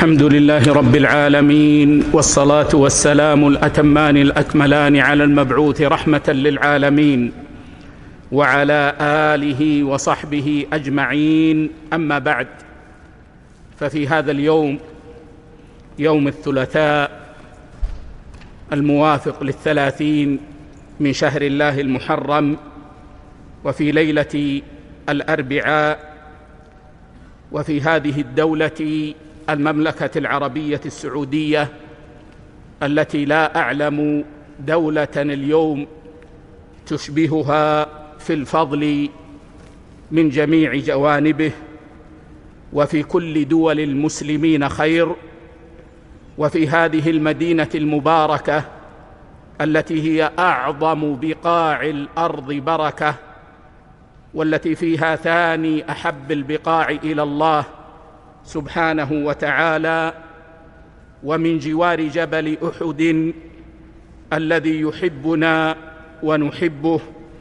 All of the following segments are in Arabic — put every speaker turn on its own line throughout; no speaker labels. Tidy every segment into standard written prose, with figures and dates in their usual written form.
الحمد لله رب العالمين، والصلاة والسلام الأتمان الأكملان على المبعوث رحمة للعالمين وعلى آله وصحبه أجمعين. أما بعد، ففي هذا اليوم، يوم الثلاثاء الموافق 30 من شهر الله المحرم، وفي ليلة الأربعاء، وفي هذه الدولة المملكة العربية السعودية التي لا أعلم دولة اليوم تشبهها في الفضل من جميع جوانبه، وفي كل دول المسلمين خير، وفي هذه المدينة المباركة التي هي أعظم بقاع الأرض بركة، والتي فيها ثاني أحب البقاع إلى الله سبحانه وتعالى، ومن جوار جبل أحد الذي يحبنا ونحبه،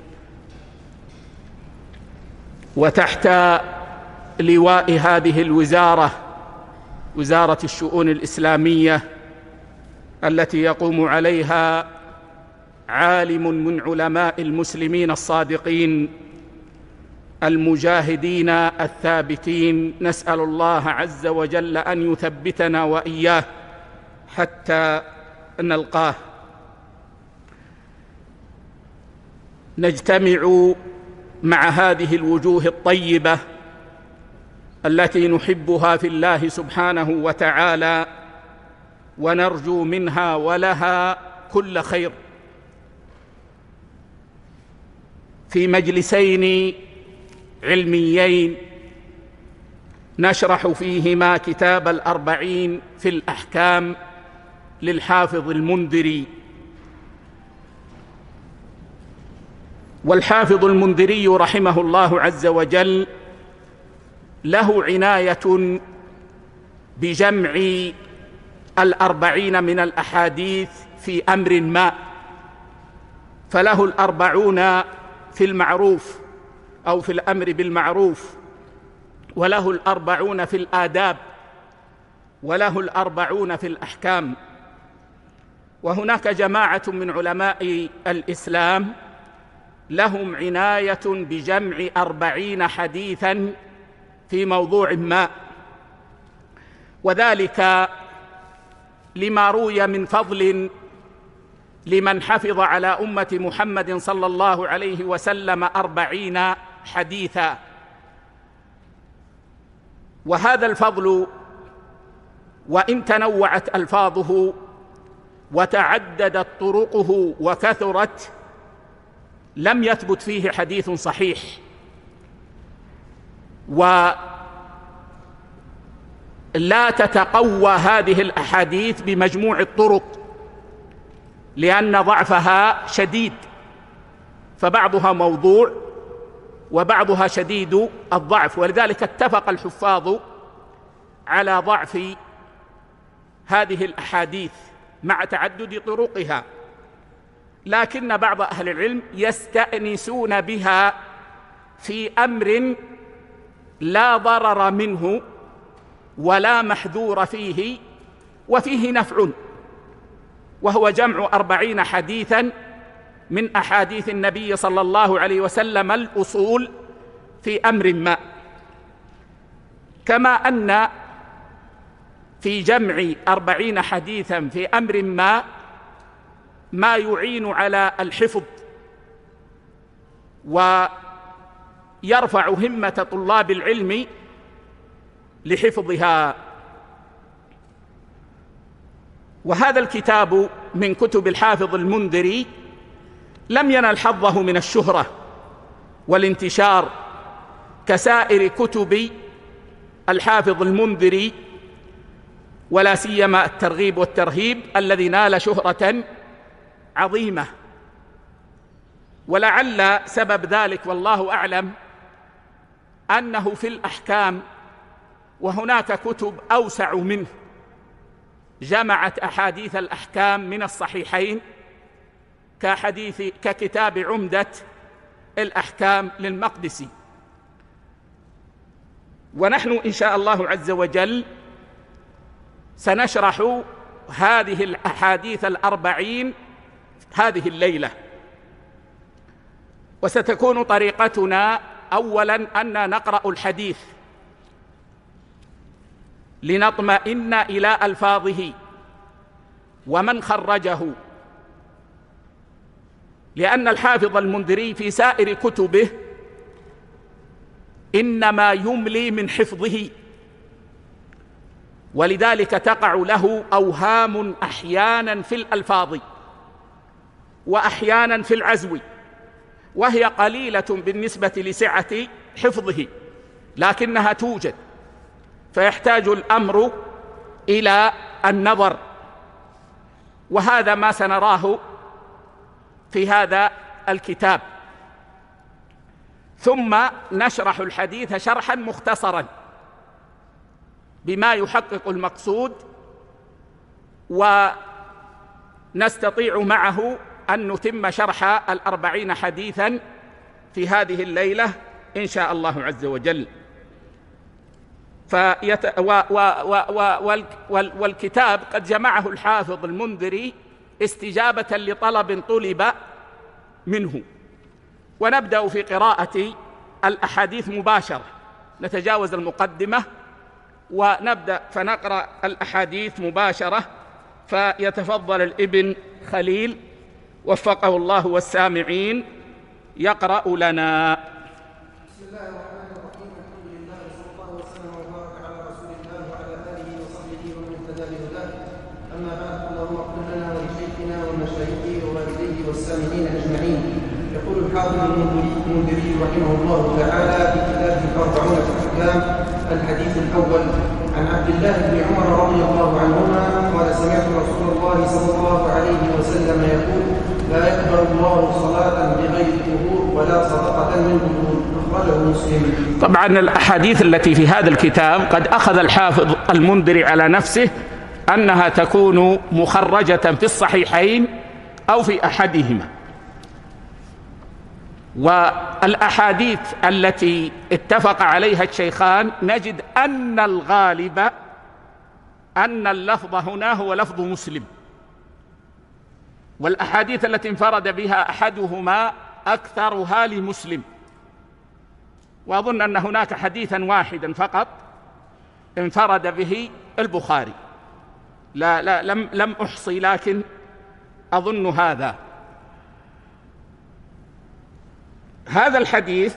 وتحت لواء هذه الوزارة، وزارة الشؤون الإسلامية، التي يقوم عليها عالم من علماء المسلمين الصادقين المجاهدين الثابتين. نسأل الله عز وجل أن يثبتنا وإياه حتى نلقاه. نجتمع مع هذه الوجوه الطيبة التي نحبها في الله سبحانه وتعالى، ونرجو منها ولها كل خير، في مجلسين علميين نشرح فيهما كتاب الأربعين في الأحكام للحافظ المنذري. والحافظ المنذري رحمه الله عز وجل له عناية بجمع الأربعين من الأحاديث في أمر ما، فله الأربعون في المعروف أو في الأمر بالمعروف، وله الأربعون في الآداب، وله الأربعون في الأحكام. وهناك جماعة من علماء الإسلام لهم عناية بجمع 40 حديثاً في موضوع ما، وذلك لما روي من فضل لمن حفظ على أمة محمد صلى الله عليه وسلم 40 حديثا. وهذا الفضل وإن تنوعت ألفاظه وتعددت طرقه وكثرت، لم يثبت فيه حديث صحيح، ولا تتقوى هذه الأحاديث بمجموع الطرق، لأن ضعفها شديد، فبعضها موضوع وبعضها شديد الضعف، ولذلك اتفق الحفاظ على ضعف هذه الأحاديث مع تعدد طرقها. لكن بعض أهل العلم يستأنسون بها في أمر لا ضرر منه ولا محذور فيه وفيه نفع، وهو جمع 40 حديثاً من أحاديث النبي صلى الله عليه وسلم الأصول في أمر ما. كما أن في جمع 40 حديثاً في أمر ما يعين على الحفظ ويرفع همة طلاب العلم لحفظها. وهذا الكتاب من كتب الحافظ المنذري لم ينل حظه من الشهرة والانتشار كسائر كتب الحافظ المنذري، ولا سيما الترغيب والترهيب الذي نال شهرة عظيمة. ولعل سبب ذلك والله أعلم أنه في الأحكام، وهناك كتب أوسع منه جمعت أحاديث الأحكام من الصحيحين ككتاب عمدة الأحكام للمقدسي. ونحن إن شاء الله عز وجل سنشرح هذه الأحاديث 40 هذه الليلة، وستكون طريقتنا أولاً أن نقرأ الحديث لنطمئن إلى ألفاظه ومن خرجه، لأن الحافظ المنذري في سائر كتبه إنما يملي من حفظه، ولذلك تقع له أوهام أحياناً في الألفاظ وأحياناً في العزو، وهي قليلة بالنسبة لسعة حفظه، لكنها توجد، فيحتاج الأمر إلى النظر، وهذا ما سنراه في هذا الكتاب. ثم نشرح الحديث شرحا مختصرا بما يحقق المقصود، ونستطيع معه أن نتم شرح 40 حديثا في هذه الليلة إن شاء الله عز وجل. والكتاب قد جمعه الحافظ المنذري استجابة لطلب طلب منه. ونبدأ في قراءة الأحاديث مباشرة، نتجاوز المقدمة ونبدأ فنقرأ الأحاديث مباشرة. فيتفضل الابن خليل وفقه الله والسامعين يقرأ لنا.
بسم الله الرحمن الرحيم. الحمد لله وصلى الله وسلم وبارك على رسول الله وعلى آله وصحبه ومن اهتدى بهداه. أما بعد، اللهم اغفر لنا ولشيخنا ومشايخه ووالديه والسامعين أجمعين. يقول الحافظ المنذري رحمه الله تعالى في كتابه 40 في الأحكام: الحديث الأول عن عبد الله بن عمر رضي الله عنهما قال: سمعت رسول الله صلى الله عليه وسلم يقول: لا يقبل الله صلاة بغير طهور ولا صدقة من دبور. أخرجه مسلم.
طبعا الأحاديث التي في هذا الكتاب قد أخذ الحافظ المنذري على نفسه أنها تكون مخرجة في الصحيحين أو في أحدهما، والأحاديث التي اتفق عليها الشيخان نجد أن الغالب أن اللفظ هنا هو لفظ مسلم، والأحاديث التي انفرد بها أحدهما أكثرها لمسلم، وأظن أن هناك حديثا واحدا فقط انفرد به البخاري، لم أحصي لكن أظن هذا الحديث.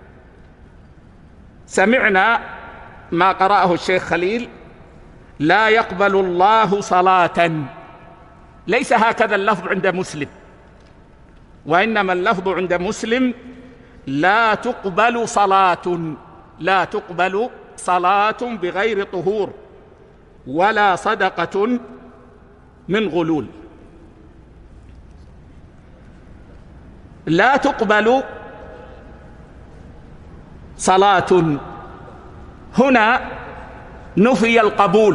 سمعنا ما قرأه الشيخ خليل: لا يقبل الله صلاة. ليس هكذا اللفظ عند مسلم، وإنما اللفظ عند مسلم: لا تقبل صلاة بغير طهور ولا صدقة من غلول. لا تقبل صلاة، هنا نفي القبول،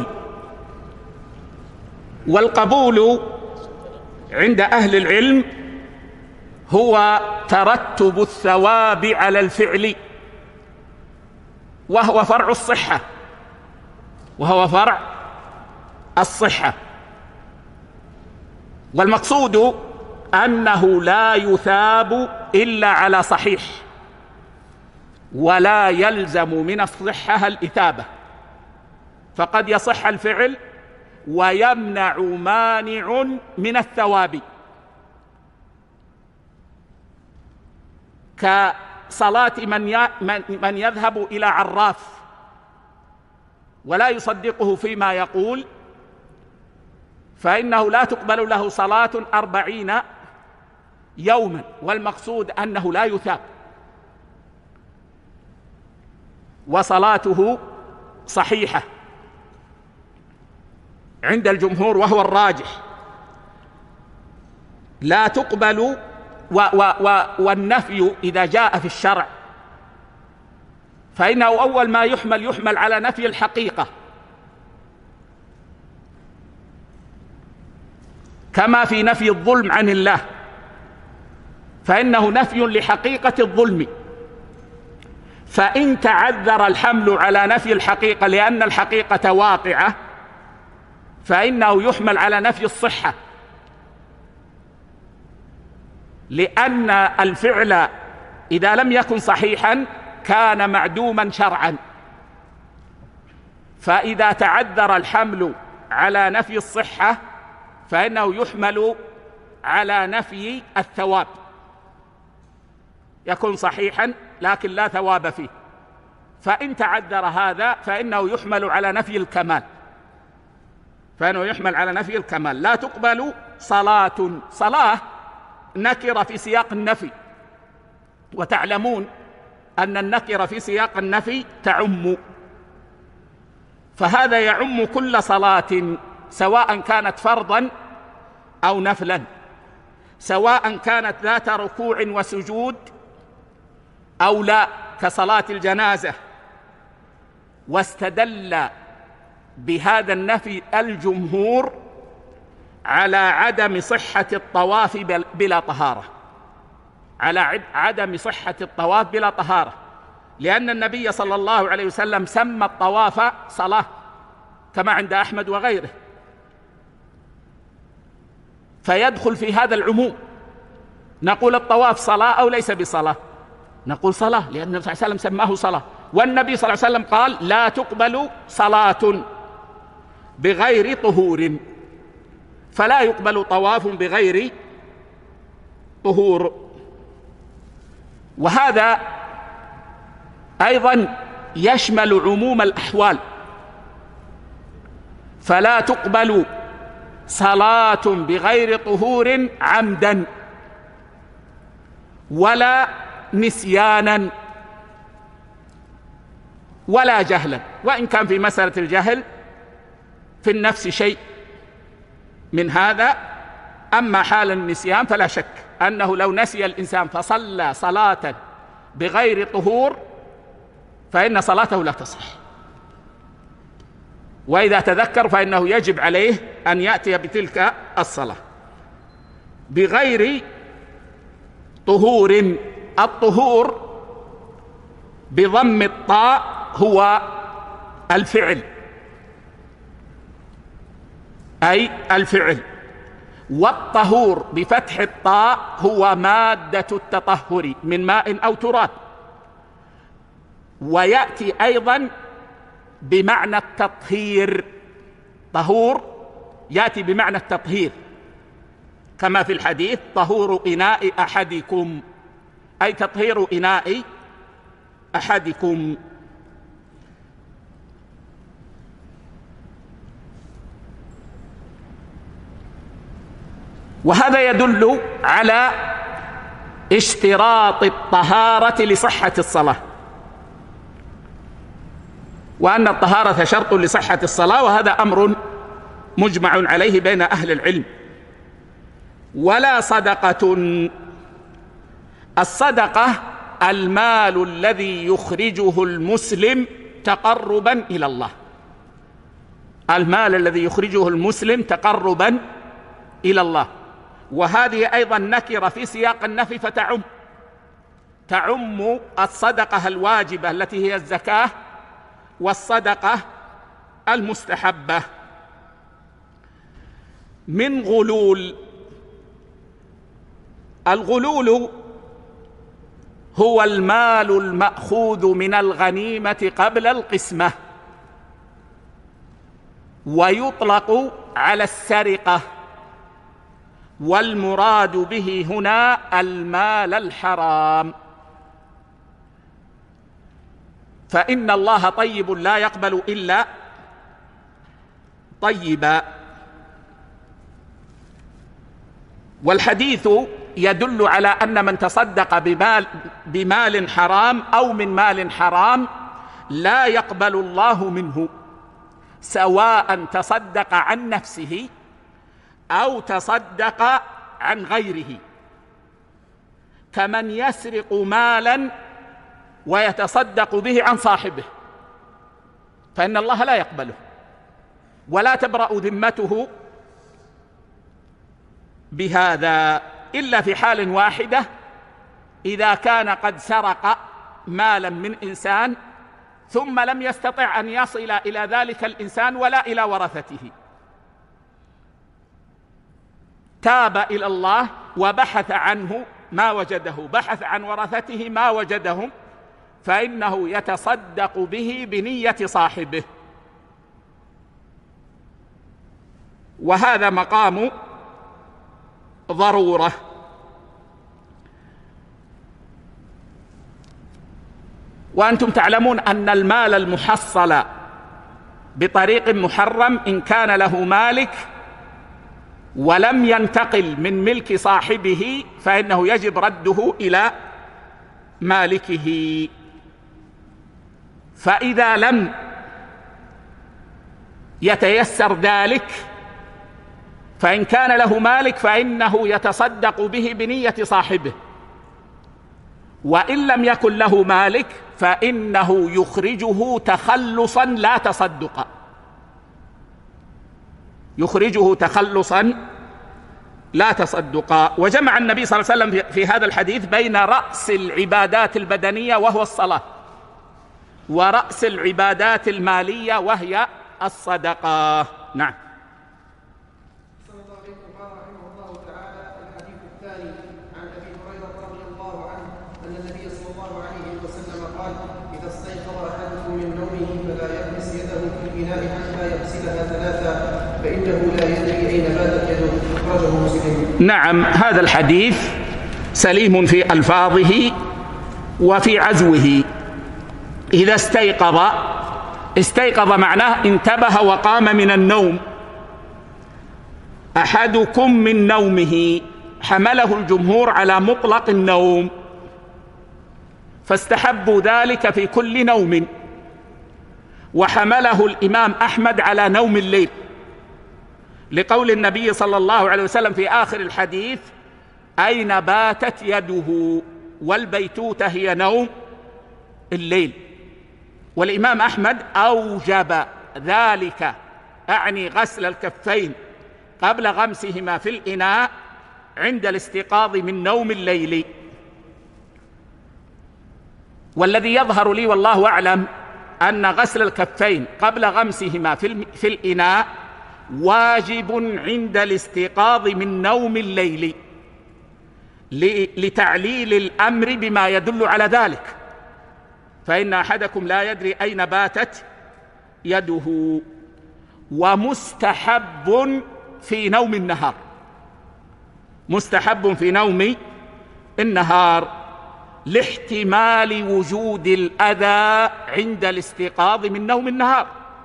والقبول عند أهل العلم هو ترتب الثواب على الفعل، وهو فرع الصحة، والمقصود أنه لا يثاب إلا على صحيح، ولا يلزم من الصحة الإثابة، فقد يصح الفعل ويمنع مانع من الثواب، كصلاة من يذهب إلى عراف ولا يصدقه فيما يقول، فإنه لا تقبل له صلاة 40 يوما، والمقصود أنه لا يثاب، وصلاته صحيحة عند الجمهور وهو الراجح. لا تقبل والنفي إذا جاء في الشرع فإنه أول ما يحمل على نفي الحقيقة، كما في نفي الظلم عن الله، فإنه نفي لحقيقة الظلم. فإن تعذر الحمل على نفي الحقيقة لأن الحقيقة واقعة فإنه يحمل على نفي الصحة، لأن الفعل إذا لم يكن صحيحا كان معدوما شرعا، فإذا تعذر الحمل على نفي الصحة فإنه يحمل على نفي الثواب، يكون صحيحا لكن لا ثواب فيه. فإن تعذر هذا فإنه يحمل على نفي الكمال، لا تقبل صلاة نكرة في سياق النفي، وتعلمون أن النكرة في سياق النفي تعم، فهذا يعم كل صلاة سواء كانت فرضا أو نفلا، سواء كانت ذات ركوع وسجود أو لا، كصلاة الجنازة. واستدل بهذا النفي الجمهور على عدم صحة الطواف بلا طهارة، لأن النبي صلى الله عليه وسلم سمى الطواف صلاة كما عند أحمد وغيره، فيدخل في هذا العموم. نقول الطواف صلاة أو ليس بصلاة؟ نقول صلاة، لأن النبي صلى الله عليه وسلم سماه صلاة، والنبي صلى الله عليه وسلم قال لا تقبل صلاة بغير طهور، فلا يقبل طواف بغير طهور. وهذا أيضا يشمل عموم الأحوال، فلا تقبل صلاة بغير طهور عمدا ولا نسيانا ولا جهلا، وإن كان في مسألة الجهل في النفس شيء من هذا. أما حال النسيان فلا شك أنه لو نسي الإنسان فصلى صلاة بغير طهور فإن صلاته لا تصح، وإذا تذكر فإنه يجب عليه أن يأتي بتلك الصلاة بغير طهور. الطهور بضم الطاء هو الفعل، أي الفعل، والطهور بفتح الطاء هو مادة التطهر من ماء أو تراب، ويأتي أيضا بمعنى التطهير. طهور يأتي بمعنى التطهير كما في الحديث طهور إناء أحدكم، أي تطهير إناء أحدكم. وهذا يدل على اشتراط الطهارة لصحة الصلاة، وأن الطهارة شرط لصحة الصلاة، وهذا أمر مجمع عليه بين أهل العلم. ولا صدقة، الصدقة المال الذي يخرجه المسلم تقربا إلى الله، المال الذي يخرجه المسلم تقربا إلى الله. وهذه أيضا نكرة في سياق النفي تعم الصدقة الواجبة التي هي الزكاة والصدقة المستحبة. من غلول، الغلول هو المال المأخوذ من الغنيمة قبل القسمة، ويطلق على السرقة، والمراد به هنا المال الحرام، فإن الله طيب لا يقبل إلا طيبا. والحديث يدل على أن من تصدق بمال حرام أو من مال حرام لا يقبل الله منه، سواء تصدق عن نفسه أو تصدق عن غيره، كمن يسرق مالا ويتصدق به عن صاحبه، فإن الله لا يقبله ولا تبرأ ذمته بهذا، إلا في حال واحدة، إذا كان قد سرق مالا من إنسان ثم لم يستطع أن يصل إلى ذلك الإنسان ولا إلى ورثته، تاب إلى الله وبحث عنه ما وجده، بحث عن ورثته ما وجدهم، فإنه يتصدق به بنية صاحبه، وهذا مقام ضرورة. وأنتم تعلمون أن المال المحصل بطريق محرم إن كان له مالك ولم ينتقل من ملك صاحبه فإنه يجب رده إلى مالكه. فإذا لم يتيسر ذلك، فإن كان له مالك فإنه يتصدق به بنية صاحبه، وإن لم يكن له مالك فإنه يخرجه تخلصا لا تصدقا، يخرجه تخلصا لا تصدقا. وجمع النبي صلى الله عليه وسلم في هذا الحديث بين رأس العبادات البدنية وهو الصلاة، ورأس العبادات المالية وهي الصدقة. نعم.
صلى الله عليه قال رحمه الله تعالى: الحديث الثاني عن ابي هريره رضي الله عنه ان النبي صلى الله عليه وسلم قال: اذا استيقظ احدكم من نومه فلا يغمس يده في الاناء حتى يغسلها ثلاثا فانه لا يدري اين باتت يده. اخرجه مسلم.
نعم، هذا الحديث سليم في الفاظه وفي عزوه. اذا استيقظ معناه انتبه وقام من النوم. أحدكم من نومه حمله الجمهور على مطلق النوم، فاستحبوا ذلك في كل نوم، وحمله الإمام أحمد على نوم الليل، لقول النبي صلى الله عليه وسلم في آخر الحديث: أين باتت يده؟ والبيتوتة هي نوم الليل. والإمام أحمد أوجب ذلك، أعني غسل الكفين قبل غمسهما في الإناء عند الاستيقاظ من نوم الليل. والذي يظهر لي والله أعلم أن غسل الكفين قبل غمسهما في الإناء واجب عند الاستيقاظ من نوم الليل، لتعليل الأمر بما يدل على ذلك، فإن أحدكم لا يدري أين باتت يده. ومستحب في نوم النهار، مستحب في نوم النهار لاحتمال وجود الأذى عند الاستيقاظ من نوم النهار.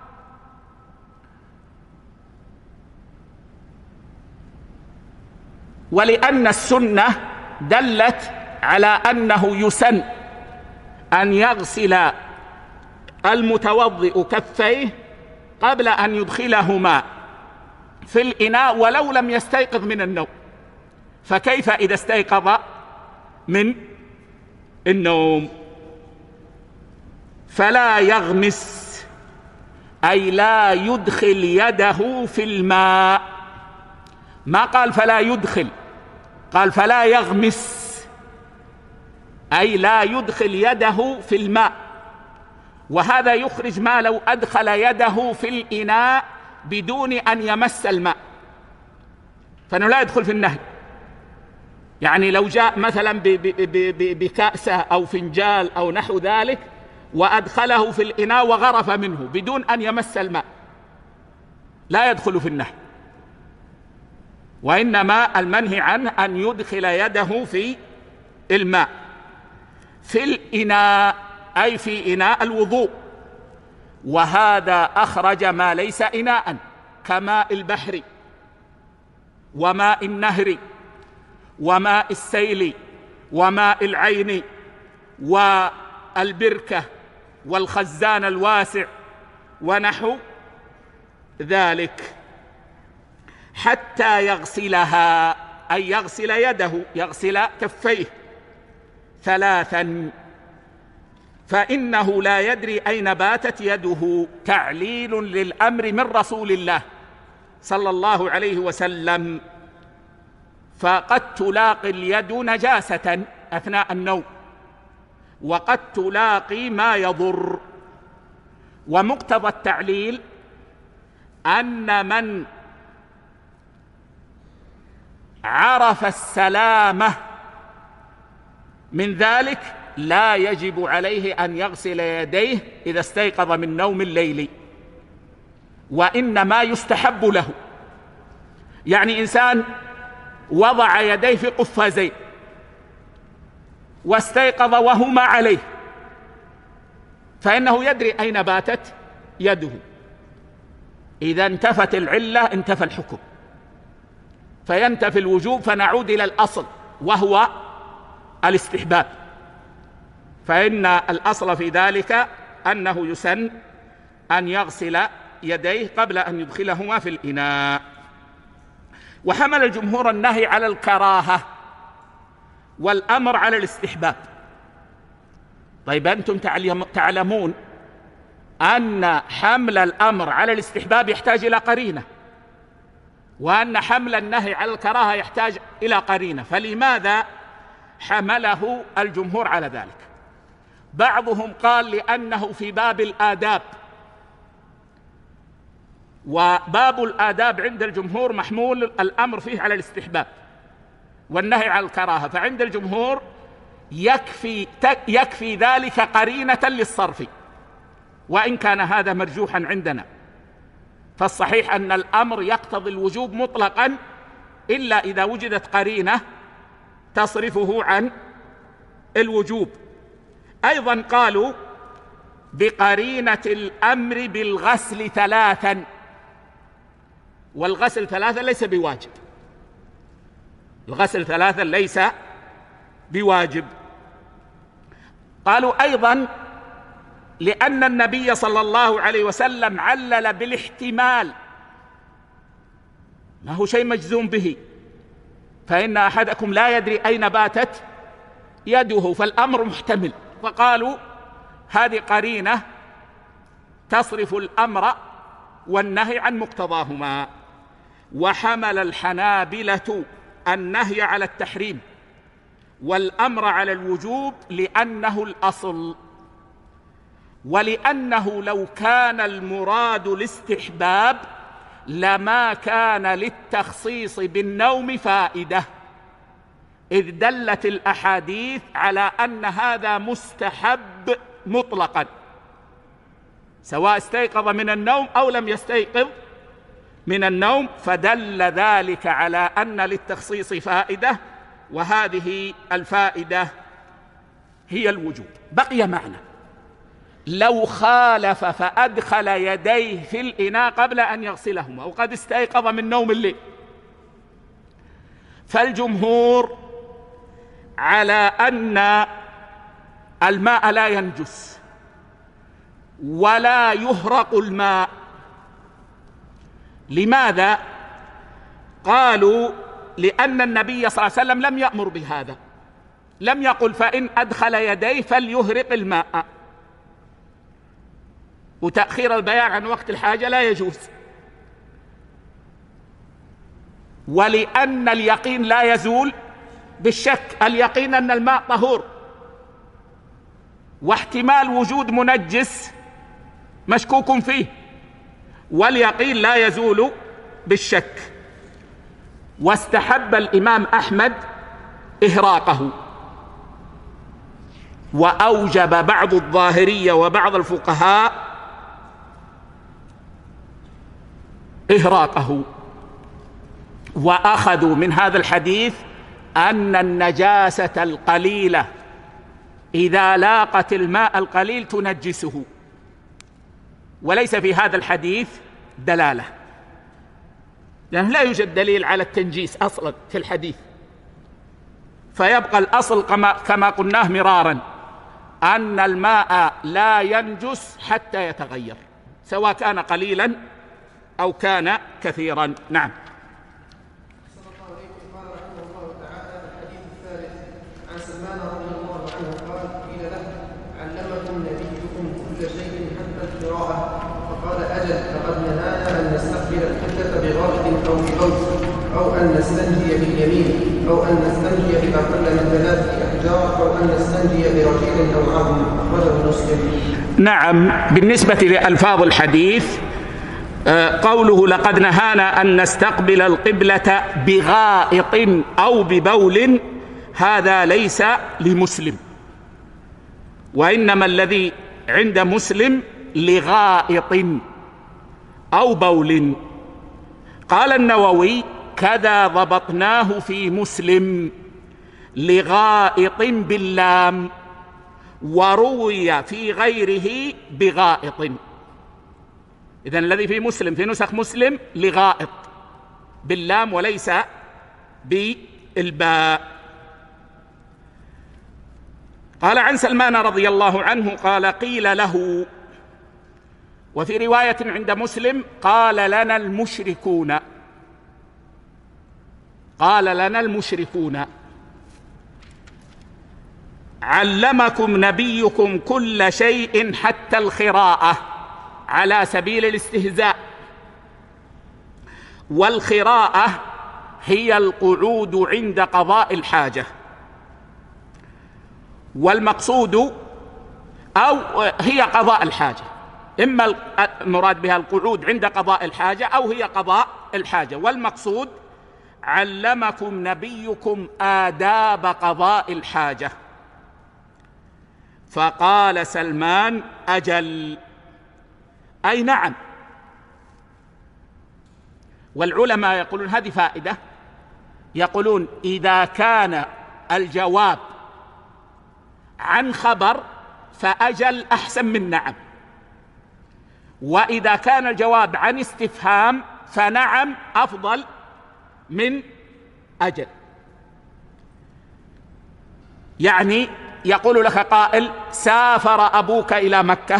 ولأن السنة دلت على أنه يسن أن يغسل المتوضئ كفيه قبل أن يدخلهما في الإناء ولو لم يستيقظ من النوم، فكيف إذا استيقظ من النوم؟ فلا يغمس، أي لا يدخل يده في الماء، ما قال فلا يدخل، قال فلا يغمس، أي لا يدخل يده في الماء. وهذا يخرج ما لو أدخل يده في الإناء بدون أن يمس الماء، فإنه لا يدخل في النهي. يعني لو جاء مثلا بكأسة أو فنجال أو نحو ذلك وأدخله في الإناء وغرف منه بدون أن يمس الماء، لا يدخل في النهي، وإنما المنهي عنه أن يدخل يده في الماء في الإناء، أي في إناء الوضوء. وهذا أخرج ما ليس إناء كماء البحر وماء النهر وماء السيل وماء العين والبركة والخزان الواسع ونحو ذلك، حتى يغسلها، أي يغسل يده، يغسل كفيه ثلاثا، فإنه لا يدري أين باتت يده، تعليل للأمر من رسول الله صلى الله عليه وسلم. فقد تلاقي اليد نجاسة أثناء النوم، وقد تلاقي ما يضر، ومقتضى التعليل أن من عرف السلامة من ذلك لا يجب عليه أن يغسل يديه إذا استيقظ من نوم الليل، وإنما يستحب له. يعني إنسان وضع يديه في قفازين واستيقظ وهما عليه، فإنه يدري أين باتت يده. إذا انتفت العلة انتفى الحكم، فينتفي الوجوب، فنعود إلى الأصل وهو الاستحباب. فإن الأصل في ذلك أنه يسن أن يغسل يديه قبل أن يدخلهما في الإناء. وحمل الجمهور النهي على الكراهة والأمر على الاستحباب. طيب أنتم تعلمون أن حمل الأمر على الاستحباب يحتاج إلى قرينة، وأن حمل النهي على الكراهة يحتاج إلى قرينة، فلماذا حمله الجمهور على ذلك؟ بعضهم قال لأنه في باب الآداب، وباب الآداب عند الجمهور محمول الأمر فيه على الاستحباب والنهي على الكراهة، فعند الجمهور يكفي ذلك قرينة للصرف، وإن كان هذا مرجوحا عندنا. فالصحيح أن الأمر يقتضي الوجوب مطلقا إلا إذا وجدت قرينة تصرفه عن الوجوب. أيضا قالوا بقرينة الأمر بالغسل ثلاثا، والغسل ثلاثا ليس بواجب، الغسل ثلاثا ليس بواجب. قالوا أيضا لأن النبي صلى الله عليه وسلم علل بالاحتمال، ما هو شيء مجزوم به، فإن أحدكم لا يدري أين باتت يده، فالأمر محتمل، فقالوا هذه قرينة تصرف الأمر والنهي عن مقتضاهما. وحمل الحنابلة النهي على التحريم والأمر على الوجوب لأنه الأصل، ولأنه لو كان المراد الاستحباب لما كان للتخصيص بالنوم فائدة، إذ دلت الأحاديث على أن هذا مستحب مطلقا، سواء استيقظ من النوم أو لم يستيقظ من النوم، فدل ذلك على أن للتخصيص فائدة، وهذه الفائدة هي الوجوب. بقي معنى لو خالف فأدخل يديه في الإناء قبل أن يغسلهما وقد استيقظ من نوم الليل، فالجمهور على أن الماء لا ينجس ولا يهرق الماء. لماذا؟ قالوا لأن النبي صلى الله عليه وسلم لم يأمر بهذا، لم يقل فإن أدخل يديه فليهرق الماء، وتأخير البيان عن وقت الحاجة لا يجوز. ولأن اليقين لا يزول بالشك، اليقين أن الماء طهور، واحتمال وجود منجس مشكوك فيه، واليقين لا يزول بالشك. واستحب الإمام أحمد إهراقه، وأوجب بعض الظاهرية وبعض الفقهاء إهراقه، وأخذوا من هذا الحديث أن النجاسة القليلة إذا لاقت الماء القليل تنجسه، وليس في هذا الحديث دلالة، لأنه لا يوجد دليل على التنجيس أصلا في الحديث. فيبقى الأصل كما قلناه مرارا أن الماء لا ينجس حتى يتغير، سواء كان قليلا أو كان كثيرا. نعم.
قال رحمه الله تعالى الحديث الثالث عن سلمان رضي الله عنه قال قيل له علمكم نبيكم كل شيء حتى القراءة؟ فقال أجل، فقد نهانا أن نستقبل القبلة بغائط أو بغوث، أو أن نستنجي باليمين، أو أن نستنجي إذا قل من 3 أحجار، أو أن نستنجي برجل أو عظم. أخرجه مسلم.
نعم. بالنسبة لألفاظ الحديث قوله لقد نهانا أن نستقبل القبلة بغائط أو ببول، هذا ليس لمسلم، وإنما الذي عند مسلم لغائط أو بول. قال النووي: كذا ضبطناه في مسلم لغائط باللام، وروي في غيره بغائط. إذن الذي في مسلم في نسخ مسلم لغائط باللام وليس بالباء. قال عن سلمان رضي الله عنه قال: قيل له، وفي رواية عند مسلم قال لنا المشركون، قال لنا المشركون: علمكم نبيكم كل شيء حتى الخراءة، على سبيل الاستهزاء. والخراءة هي القعود عند قضاء الحاجة، والمقصود أو هي قضاء الحاجة، إما المراد بها القعود عند قضاء الحاجة أو هي قضاء الحاجة. والمقصود: علمكم نبيكم آداب قضاء الحاجة. فقال سلمان: أجل، أي نعم. والعلماء يقولون هذه فائدة، يقولون إذا كان الجواب عن خبر فأجل أحسن من نعم، وإذا كان الجواب عن استفهام فنعم أفضل من أجل. يعني يقول لك قائل: سافر أبوك إلى مكة،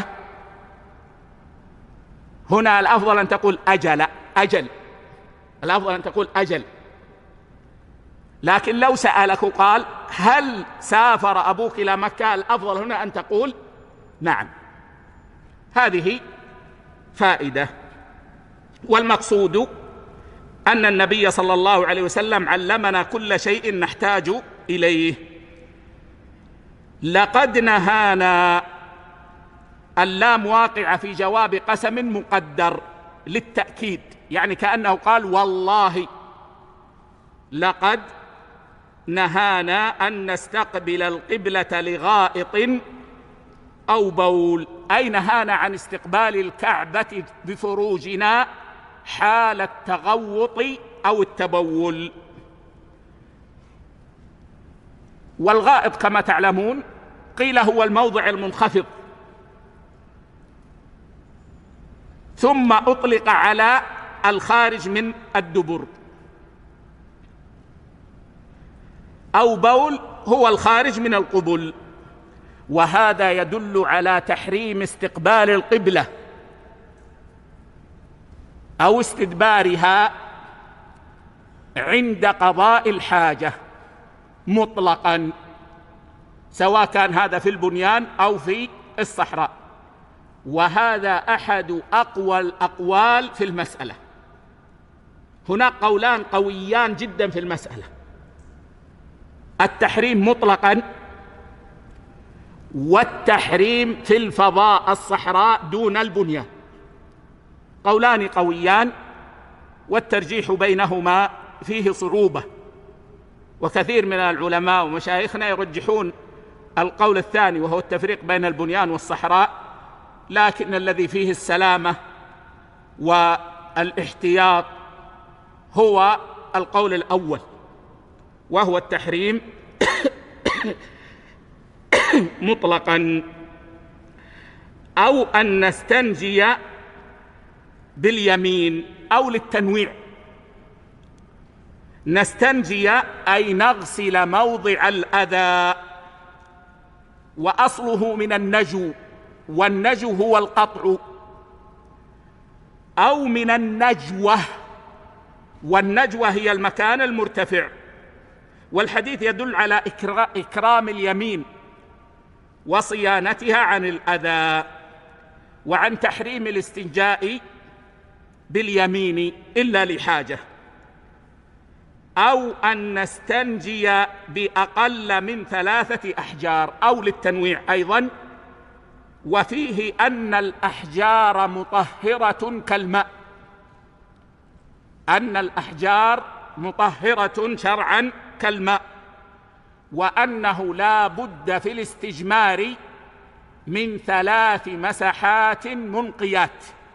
هنا الأفضل أن تقول أجل، الأفضل أن تقول أجل. لكن لو سألك قال: هل سافر أبوك إلى مكة، الأفضل هنا أن تقول نعم. هذه فائدة. والمقصود أن النبي صلى الله عليه وسلم علمنا كل شيء نحتاج إليه. لقد نهانا، اللام واقعة في جواب قسم مقدر للتأكيد، يعني كأنه قال والله لقد نهانا أن نستقبل القبلة لغائط أو بول، أي نهانا عن استقبال الكعبة بفروجنا حال التغوط أو التبول. والغائط كما تعلمون قيل هو الموضع المنخفض، ثم أطلق على الخارج من الدبر. أو بول هو الخارج من القبل، وهذا يدل على تحريم استقبال القبلة أو استدبارها عند قضاء الحاجة مطلقا، سواء كان هذا في البنيان أو في الصحراء. وهذا أحد أقوى الأقوال في المسألة. هناك قولان قويان جدا في المسألة: التحريم مطلقا، والتحريم في الفضاء الصحراء دون البنيان. قولان قويان، والترجيح بينهما فيه صعوبة، وكثير من العلماء ومشايخنا يرجحون القول الثاني وهو التفريق بين البنيان والصحراء، لكن الذي فيه السلامة والاحتياط هو القول الأول، وهو التحريم مطلقا. أو أن نستنجي باليمين، أو للتنويع، نستنجي أي نغسل موضع الأذى، وأصله من النجو، والنجو هو القطع، أو من النجوة، والنجوة هي المكان المرتفع. والحديث يدل على إكرام اليمين وصيانتها عن الأذى، وعن تحريم الاستنجاء باليمين إلا لحاجة. أو أن نستنجي بأقل من 3 أحجار، أو للتنويع أيضا، وفيه أن الأحجار مطهرة كالماء، أن الأحجار مطهرة شرعا كالماء، وأنه لا بد في الاستجمار من 3 مسحات منقيات،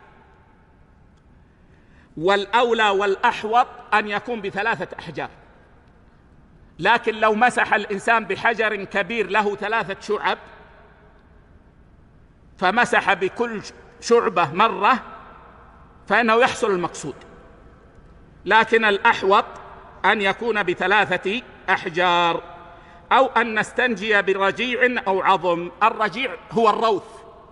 والأولى والأحوط أن يكون ب3 أحجار. لكن لو مسح الإنسان بحجر كبير له 3 شعب فمسح بكل شعبة مرة فإنه يحصل المقصود، لكن الأحوط أن يكون ب3 أحجار، أو أن نستنجي برجيع أو عظم. الرجيع هو الروث،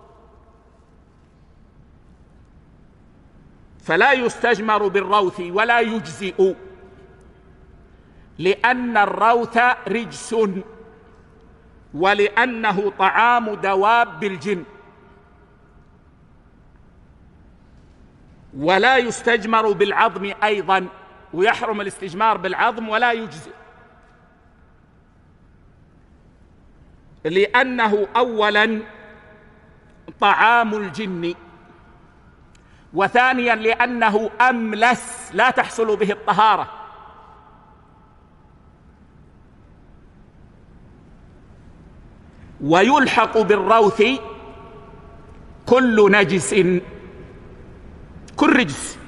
فلا يستجمر بالروث ولا يجزئ، لأن الروث رجس ولأنه طعام دواب الجن، ولا يستجمر بالعظم أيضا، ويحرم الاستجمار بالعظم ولا يجزئ، لأنه أولا طعام الجن، وثانيا لأنه أملس لا تحصل به الطهارة، ويلحق بالروث كل نجس، كل رجس،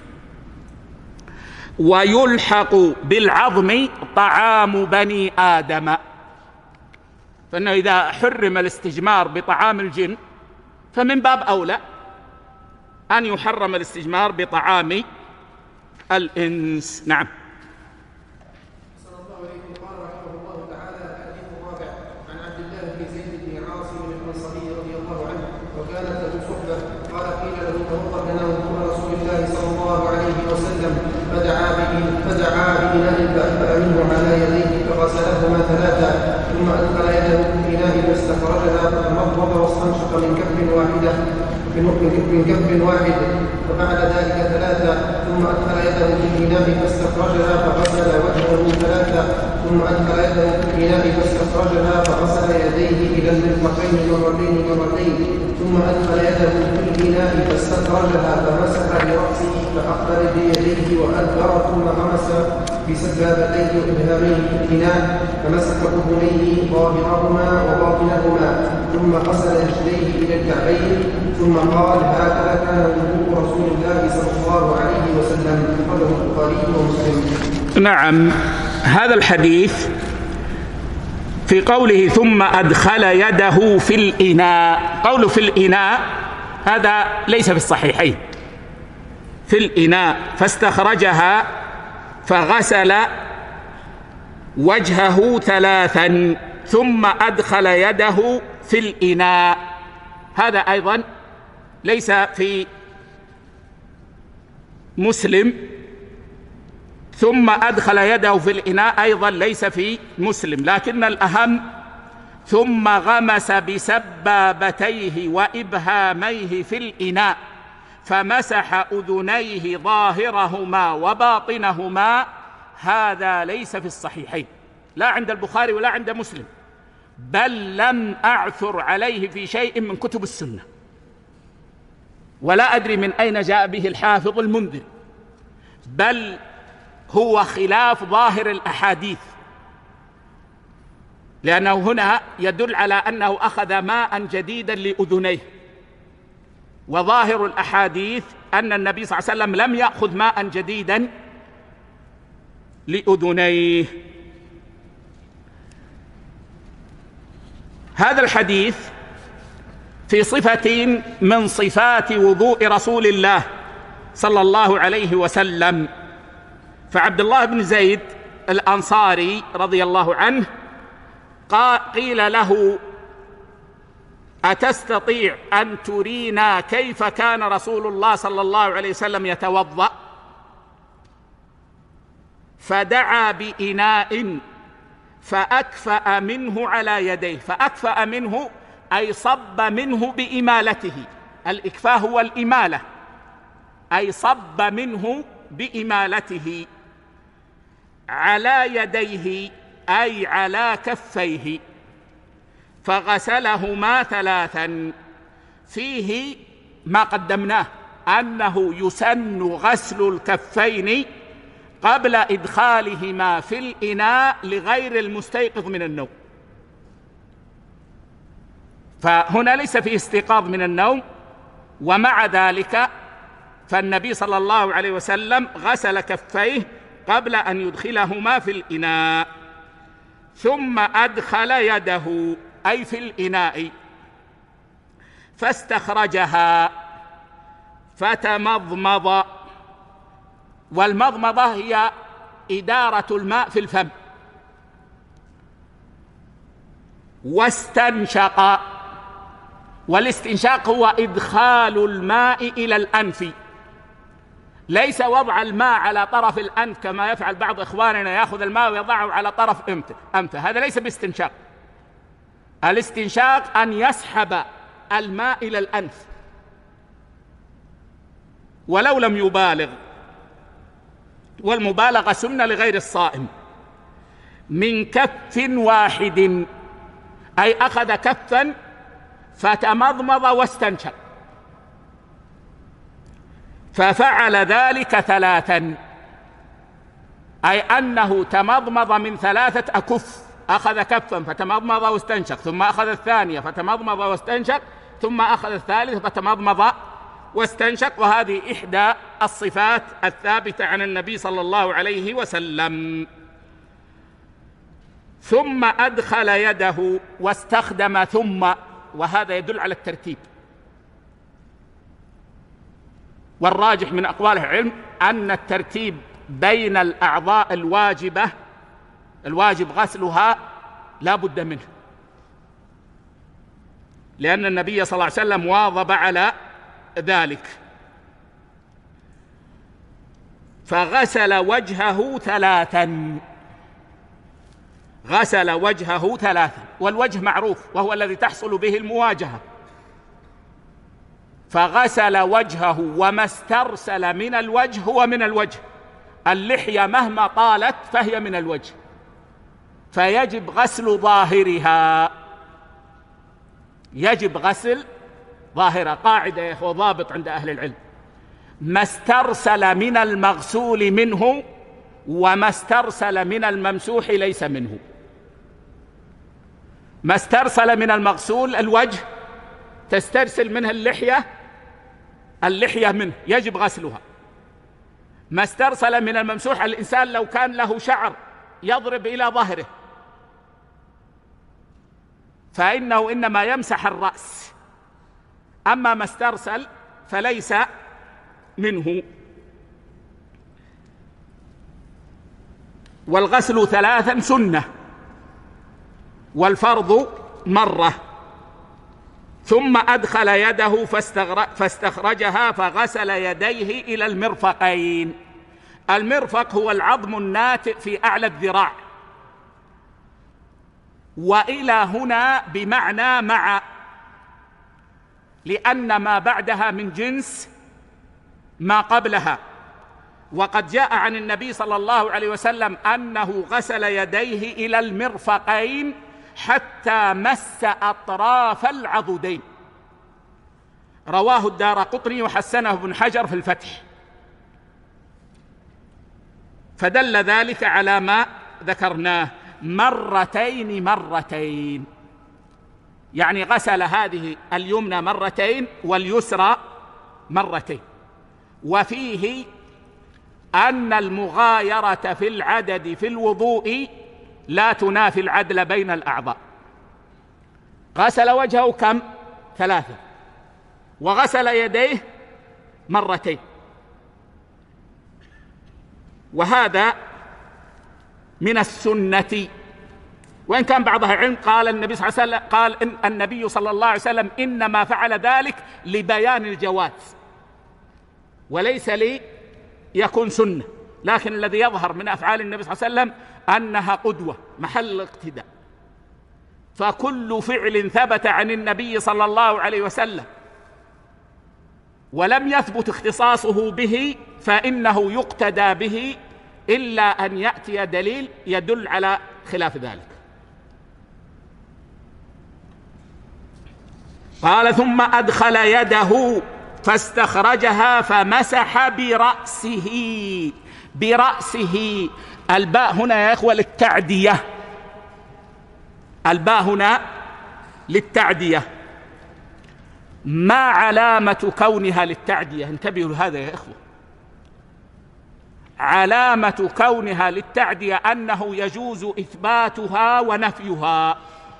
ويلحق بالعظم طعام بني آدم، فإنه إذا حرم الاستجمار بطعام الجن فمن باب أولى أن يحرم الاستجمار بطعام الإنس. نعم.
صلى الله عليه قال رحمه الله تعالى: الحديث الرابع عن عبد الله بن زيد بن عاصم الأنصاري رضي الله عنه، وكانت له صحبة، قال: قيل له: توضأ لنا وضوء رسول الله صلى الله عليه وسلم، فدعا بإناء فأمنه على يديه فغسلهما 3، ثم أدخل يده في الإناء فاستخرجها فتمضمض واستنشق من كف واحد، ففعل ذلك 3، ثم أدخل يده في الإناء فاستخرجها فغسل وجهه 3، ثم أدخل يده في الإناء فاستخرجها فغسل يديه إلى المرفقين مرتين، ثم أدخل يده في الإناء فاستخرجها فمسح برأسه فأقبل بيديه وأدبر، ثم غمس بسبابتيه وإبهاميه في الإناء فمسح أذنيه ظاهرهما وباطنهما، ثم غسل رجليه إلى الكعبين، ثم قال: هكذا كان وضوء رسول الله صلى الله عليه وسلم. أخرجه البخاري ومسلم.
نعم. هذا الحديث في قوله ثم أدخل يده في الإناء، قوله في الإناء هذا ليس في الصحيحين. في الإناء فاستخرجها فغسل وجهه 3 ثم أدخل يده في الإناء، هذا أيضا ليس في مسلم. ثم أدخل يده في الإناء أيضا ليس في مسلم، لكن الأهم ثم غمس بسبابتيه وإبهاميه في الإناء فمسح أذنيه ظاهرهما وباطنهما، هذا ليس في الصحيحين، لا عند البخاري ولا عند مسلم، بل لم أعثر عليه في شيء من كتب السنة، ولا أدري من أين جاء به الحافظ المنذر، بل هو خلاف ظاهر الأحاديث، لأنه هنا يدل على أنه أخذ ماء جديدا لأذنيه، وظاهر الأحاديث أن النبي صلى الله عليه وسلم لم يأخذ ماء جديدا لأذنيه. هذا الحديث في صفة من صفات وضوء رسول الله صلى الله عليه وسلم. فعبد الله بن زيد الأنصاري رضي الله عنه قيل له: أتستطيع أن ترينا كيف كان رسول الله صلى الله عليه وسلم يتوضأ؟ فدعا بإناء فأكفأ منه على يديه، فأكفأ منه أي صب منه بإمالته، الإكفاء هو الإمالة، أي صب منه بإمالته على يديه أي على كفيه، فغسلهما 3. فيه ما قدمناه أنه يسن غسل الكفين قبل إدخالهما في الإناء لغير المستيقظ من النوم. فهنا ليس فيه استيقاظ من النوم، ومع ذلك فالنبي صلى الله عليه وسلم غسل كفيه قبل أن يدخلهما في الإناء، ثم أدخل يده أي في الإناء فاستخرجها فتمضمض، والمضمضة هي إدارة الماء في الفم، واستنشق، والاستنشاق هو إدخال الماء إلى الأنف، ليس وضع الماء على طرف الأنف كما يفعل بعض إخواننا، يأخذ الماء ويضعه على طرف أنفه، هذا ليس باستنشاق. الاستنشاق أن يسحب الماء إلى الأنف ولو لم يبالغ، والمبالغة سنة لغير الصائم، من كف واحد، أي أخذ كفا فتمضمض واستنشق، ففعل ذلك ثلاثا، أي أنه تمضمض من 3 أكف، أخذ كفا فتمضمض واستنشق، ثم أخذ الثانية فتمضمض واستنشق، ثم أخذ الثالثة فتمضمض واستنشق، وهذه إحدى الصفات الثابتة عن النبي صلى الله عليه وسلم. ثم أدخل يده واستخدم ثم، وهذا يدل على الترتيب، والراجح من أقوال العلم أن الترتيب بين الأعضاء الواجب غسلها لا بد منه، لأن النبي صلى الله عليه وسلم واظب على ذلك. فغسل وجهه 3، غسل وجهه 3، والوجه معروف وهو الذي تحصل به المواجهة، فغسل وجهه، وما استرسل من الوجه هو من الوجه، اللحية مهما طالت فهي من الوجه، فيجب غسل ظاهرها، يجب غسل ظاهرها. قاعدة يا إخوة ضابط عند أهل العلم: ما استرسل من المغسول منه وما استرسل من الممسوح ليس منه. ما استرسل من المغسول الوجه، تسترسل منه اللحية منه يجب غسلها. ما استرسل من الممسوح، الإنسان لو كان له شعر يضرب إلى ظهره فإنه إنما يمسح الرأس، أما ما استرسل فليس منه. والغسل 3 سنة، والفرض مرة. ثم أدخل يده فاستخرجها فغسل يديه إلى المرفقين. المرفق هو العظم الناتئ في أعلى الذراع، وإلى هنا بمعنى مع، لأن ما بعدها من جنس ما قبلها. وقد جاء عن النبي صلى الله عليه وسلم أنه غسل يديه إلى المرفقين حتى مس أطراف العضدين، رواه الدارقطني وحسنه ابن حجر في الفتح، فدل ذلك على ما ذكرناه. مرتين، يعني غسل هذه اليمنى مرتين واليسرى مرتين. وفيه أن المغايرة في العدد في الوضوء لا تنافي العدل بين الأعضاء. غسل وجهه كم؟ 3، وغسل يديه مرتين، وهذا من السنة. وإن كان بعض أهل العلم قال النبي صلى الله عليه وسلم، قال إن النبي صلى الله عليه وسلم إنما فعل ذلك لبيان الجواز وليس ليكون سنة، لكن الذي يظهر من أفعال النبي صلى الله عليه وسلم أنها قدوة محل اقتداء. فكل فعل ثبت عن النبي صلى الله عليه وسلم ولم يثبت اختصاصه به فإنه يقتدى به، إلا أن يأتي دليل يدل على خلاف ذلك. قال: ثم أدخل يده فاستخرجها فمسح برأسه. برأسه. الباء هنا يا إخوة للتعدية، الباء هنا للتعدية. ما علامة كونها للتعدية؟ انتبهوا لهذا يا إخوة. علامة كونها للتعدية أنه يجوز إثباتها ونفيها.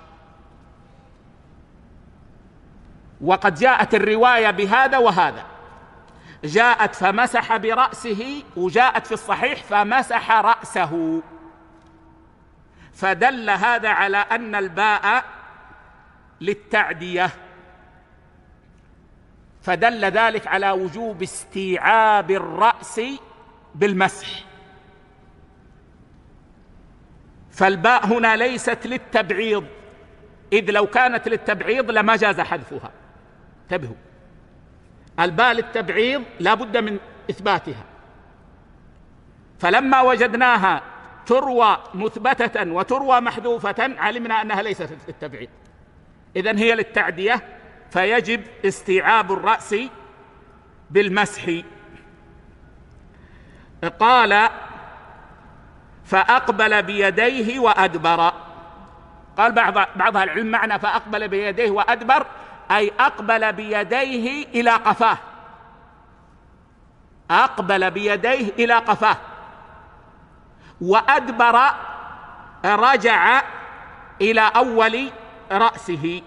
وقد جاءت الرواية بهذا وهذا، جاءت فمسح برأسه، وجاءت في الصحيح فمسح رأسه، فدل هذا على أن الباء للتعدية، فدل ذلك على وجوب استيعاب الرأس بالمسح. فالباء هنا ليست للتبعيض، إذ لو كانت للتبعيض لما جاز حذفها. انتبهوا، الباء للتبعيض لا بد من إثباتها، فلما وجدناها تروى مثبتة وتروى محذوفة علمنا أنها ليست للتبعيض، إذن هي للتعدية، فيجب استيعاب الرأس بالمسح. قال فأقبل بيديه وأدبر. قال بعض العلم معنى فأقبل بيديه وأدبر أي أقبل بيديه إلى قفاه، أقبل بيديه إلى قفاه، وأدبر رجع إلى أول رأسه.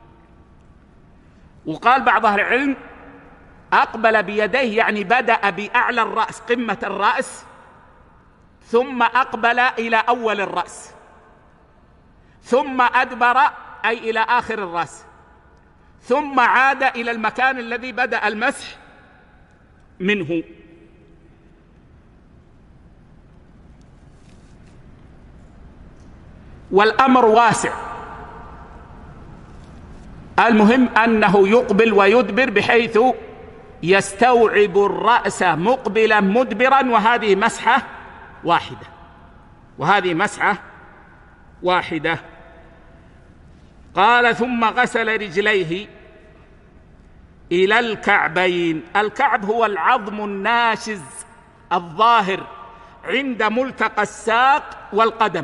وقال بعض أهل العلم أقبل بيديه يعني بدأ بأعلى الرأس، قمة الرأس، ثم أقبل إلى أول الرأس، ثم أدبر أي إلى آخر الرأس، ثم عاد إلى المكان الذي بدأ المسح منه. والأمر واسع، المهم أنه يقبل ويدبر بحيث يستوعب الرأس مقبلا مدبرا، وهذه مسحة واحدة، وهذه مسحة واحدة. قال ثم غسل رجليه إلى الكعبين. الكعب هو العظم الناشز الظاهر عند ملتقى الساق والقدم،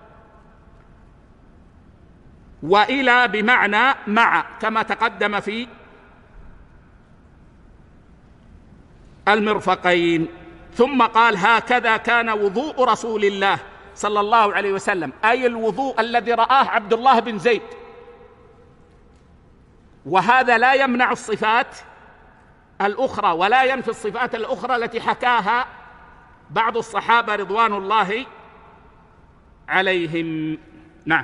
وإلى بمعنى مع كما تقدم في المرفقين. ثم قال هكذا كان وضوء رسول الله صلى الله عليه وسلم، أي الوضوء الذي رآه عبد الله بن زيد. وهذا لا يمنع الصفات الأخرى ولا ينفي الصفات الأخرى التي حكاها بعض الصحابة رضوان الله عليهم. نعم.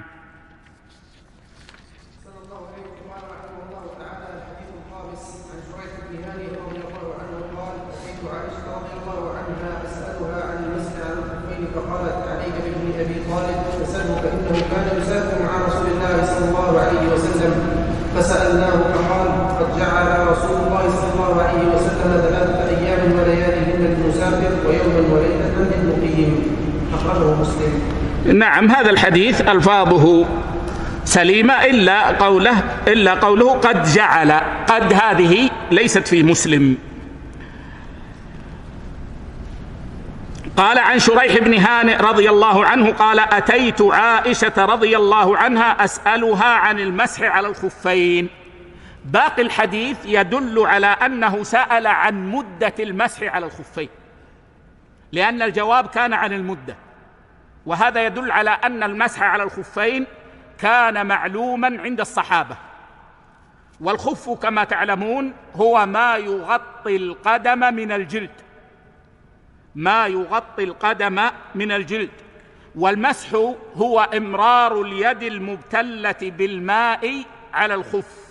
فقالت عليك بابن ابي طالب فساله فانه كان يسافر مع رسول الله صلى الله عليه وسلم، فسالناه فقال قد جعل رسول الله صلى الله عليه وسلم 3 ايام ولياليهن للمسافر ويوما وليله للمقيم. اخرجه مسلم.
نعم، هذا الحديث الفاظه سليمه الا قوله قد جعل، قد هذه ليست في مسلم. قال عن شريح بن هانئ رضي الله عنه قال أتيت عائشة رضي الله عنها أسألها عن المسح على الخفين. باقي الحديث يدل على أنه سأل عن مدة المسح على الخفين، لأن الجواب كان عن المدة، وهذا يدل على أن المسح على الخفين كان معلوما عند الصحابة. والخف كما تعلمون هو ما يغطي القدم من الجلد، ما يغطي القدم من الجلد. والمسح هو إمرار اليد المبتلة بالماء على الخف.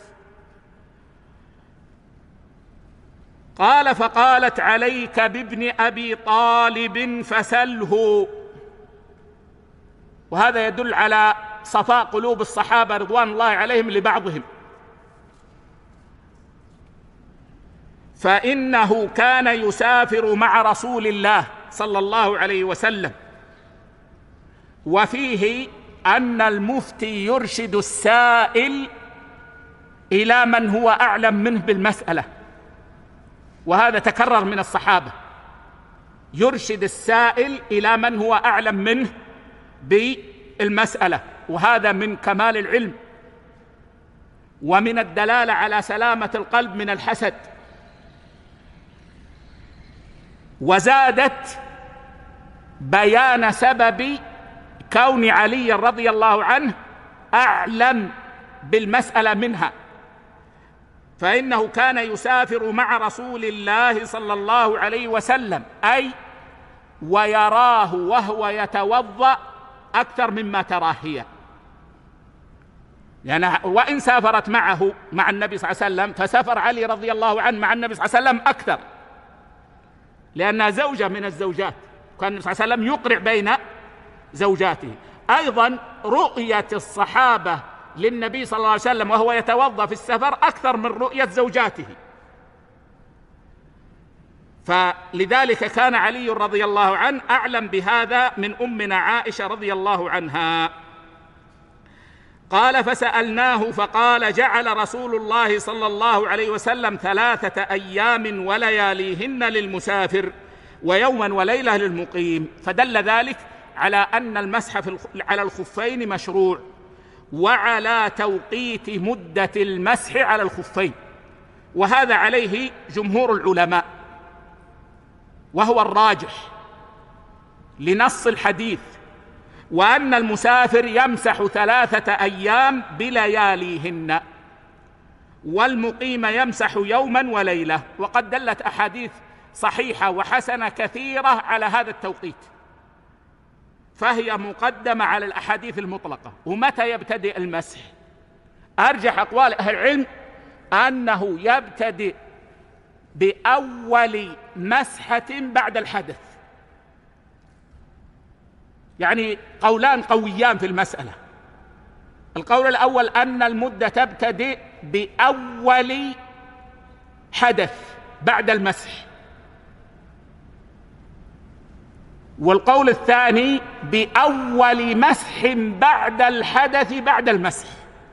قال فقالت عليك بابن أبي طالب فسله. وهذا يدل على صفاء قلوب الصحابة رضوان الله عليهم لبعضهم، فإنه كان يسافر مع رسول الله صلى الله عليه وسلم، وفيه أن المفتي يرشد السائل إلى من هو أعلم منه بالمسألة، وهذا تكرر من الصحابة. يرشد السائل إلى من هو أعلم منه بالمسألة، وهذا من كمال العلم ومن الدلالة على سلامة القلب من الحسد. وزادت بيان سبب كون علي رضي الله عنه أعلم بالمسألة منها، فإنه كان يسافر مع رسول الله صلى الله عليه وسلم، أي ويراه وهو يتوضأ أكثر مما تراه هي، يعني وإن سافرت معه مع النبي صلى الله عليه وسلم فسافر علي رضي الله عنه مع النبي صلى الله عليه وسلم أكثر، لأنها زوجة من الزوجات، كان النبي صلى الله عليه وسلم يقرع بين زوجاته. أيضا رؤية الصحابة للنبي صلى الله عليه وسلم وهو يتوضأ في السفر أكثر من رؤية زوجاته، فلذلك كان علي رضي الله عنه أعلم بهذا من أمنا عائشة رضي الله عنها. قال: فسألناه فقال: جعل رسول الله صلى الله عليه وسلم 3 أيام ولياليهن للمسافر ويوما وليلة للمقيم، فدل ذلك على أن المسح على الخفين مشروع، وعلى توقيت مدة المسح على الخفين، وهذا عليه جمهور العلماء، وهو الراجح لنص الحديث، وأن المسافر يمسح 3 أيام بلياليهن، والمقيم يمسح يوما وليلة. وقد دلت أحاديث صحيحة وحسنة كثيرة على هذا التوقيت، فهي مقدمة على الأحاديث المطلقة. ومتى يبتدئ المسح؟ أرجح أقوال أهل العلم أنه يبتدئ بأول مسحة بعد الحدث، يعني قولان قويان في المسألة. القول الأول أن المدة تبتدئ بأول حدث بعد المسح، والقول الثاني بأول مسح بعد الحدث بعد المسح،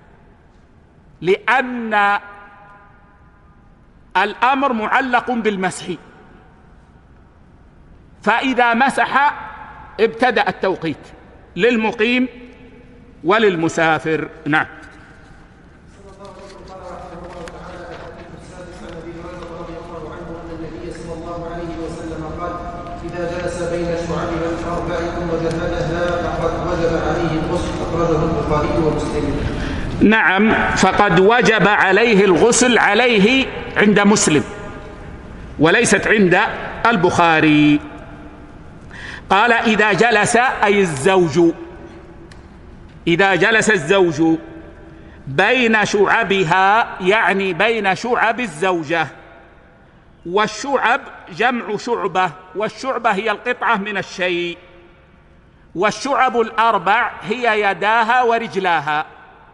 لأن الأمر معلق بالمسح، فإذا مسح ابتدأ التوقيت للمقيم وللمسافر. نعم.
إذا جلس بين شعبها الأربع ثم جهدها فقد وجب عليه الغسل، أخرجه البخاري ومسلم.
نعم، فقد وجب عليه الغسل، عليه عند مسلم وليست عند البخاري. قال: إذا جلس، أي الزوج، إذا جلس الزوج بين شعبها، يعني بين شعب الزوجة، والشعب جمع شعبة، والشعبة هي القطعة من الشيء، والشعب الأربع هي يداها ورجلاها،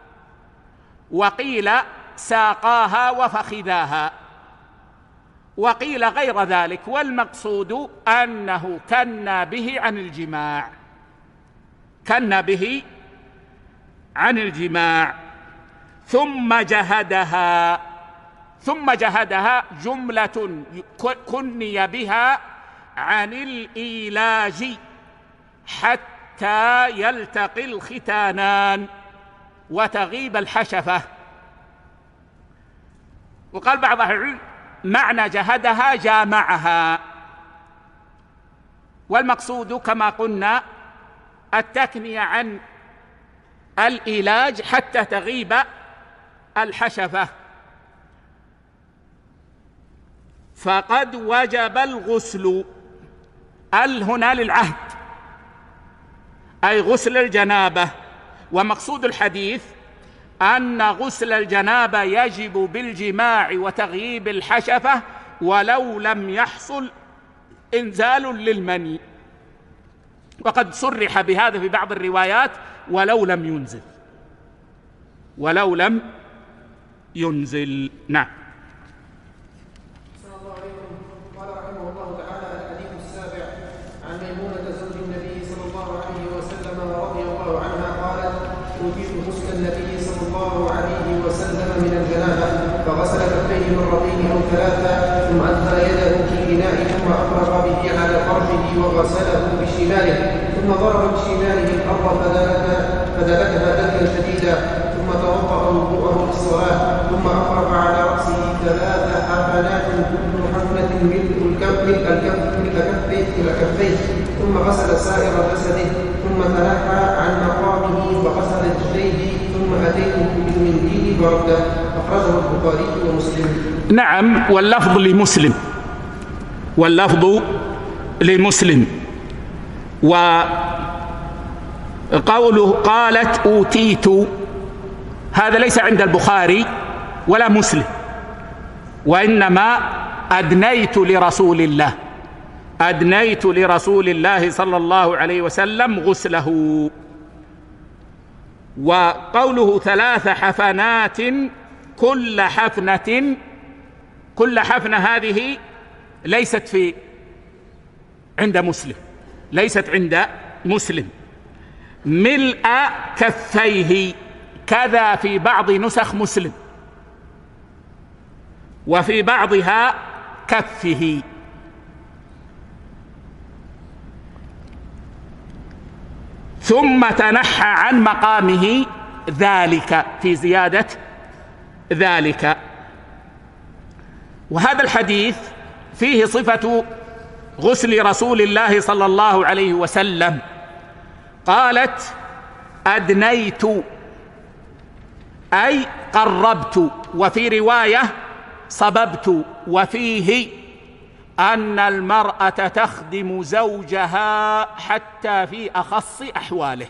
وقيل ساقاها وفخذاها، وقيل غير ذلك، والمقصود أنه كنى به عن الجماع، كنى به عن الجماع. ثم جهدها، ثم جهدها جملة كني بها عن الإيلاج حتى يلتقي الختانان وتغيب الحشفة. وقال بعض أهل العلم معنى جهدها جامعها، والمقصود كما قلنا التكنية عن الإيلاج حتى تغيب الحشفة. فقد وجب الغسل، هنا للعهد، أي غسل الجنابة. ومقصود الحديث أن غسل الجنابة يجب بالجماع وتغييب الحشفة ولو لم يحصل إنزال للمني، وقد صرح بهذا في بعض الروايات ولو لم ينزل، ولو لم ينزل. نعم.
قال رحمه الله تعالى: الحديث السابع عن ميمونة زوج النبي صلى الله عليه وسلم ورضي الله عنها قالت: أوتيت غسل النبي صلى الله عليه وسلم من الجنابة فغسل كفيه مرتين أو 3 ثم أدخل يده في إناء ثم أفرغ به على فرجه وغسله بشماله، ثم ضرب بشماله الأرض فدلكها دلكا شديدا، ثم توضأ وضوءه للصلاة، ثم أفرغ على رأسه 3 حفنات كل حفنة ملء الكف إلى كفيه، ثم غسل سائر جسده، ثم تنحى عن مقامه وغسل رجليه، ثم أتيته بالمنديل برده. أخرجه البخاري ومسلم.
نعم، واللفظ لمسلم. وقوله قالت أوتيت، هذا ليس عند البخاري ولا مسلم، وإنما أدنيت لرسول الله صلى الله عليه وسلم غسله. وقوله 3 حفنات كل حفنة هذه ليست عند مسلم. ملء كفيه كذا في بعض نسخ مسلم، وفي بعضها كفه. ثم تنحى عن مقامه ذلك، في زيادة ذلك. وهذا الحديث فيه صفة غسل رسول الله صلى الله عليه وسلم. قالت أدنيت أي قربت، وفي رواية صببت. وفيه أن المرأة تخدم زوجها حتى في أخص أحواله.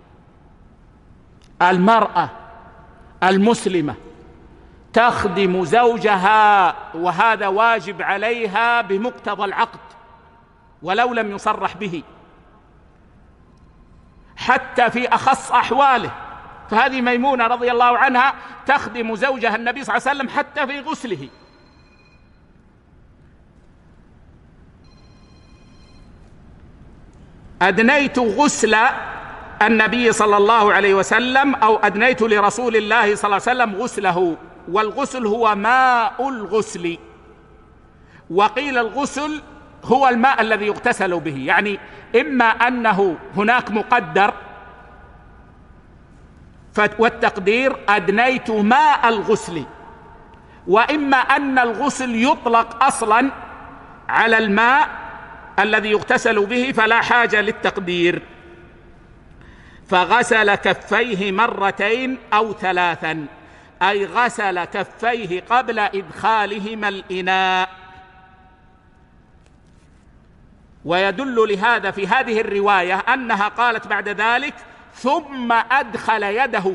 المرأة المسلمة تخدم زوجها، وهذا واجب عليها بمقتضى العقد ولو لم يصرح به، حتى في أخص أحواله. فهذه ميمونة رضي الله عنها تخدم زوجها النبي صلى الله عليه وسلم حتى في غسله. أدنيت غسل النبي صلى الله عليه وسلم، أو أدنيت لرسول الله صلى الله عليه وسلم غسله. والغسل هو ماء الغسل، وقيل الغسل هو الماء الذي يغتسل به، يعني إما أنه هناك مقدر والتقدير أدنيت ماء الغسل، وإما أن الغسل يطلق أصلا على الماء الذي يغتسل به فلا حاجة للتقدير. فغسل كفيه 2 أو 3، أي غسل كفيه قبل إدخالهما الإناء. ويدل لهذا في هذه الرواية أنها قالت بعد ذلك ثم أدخل يده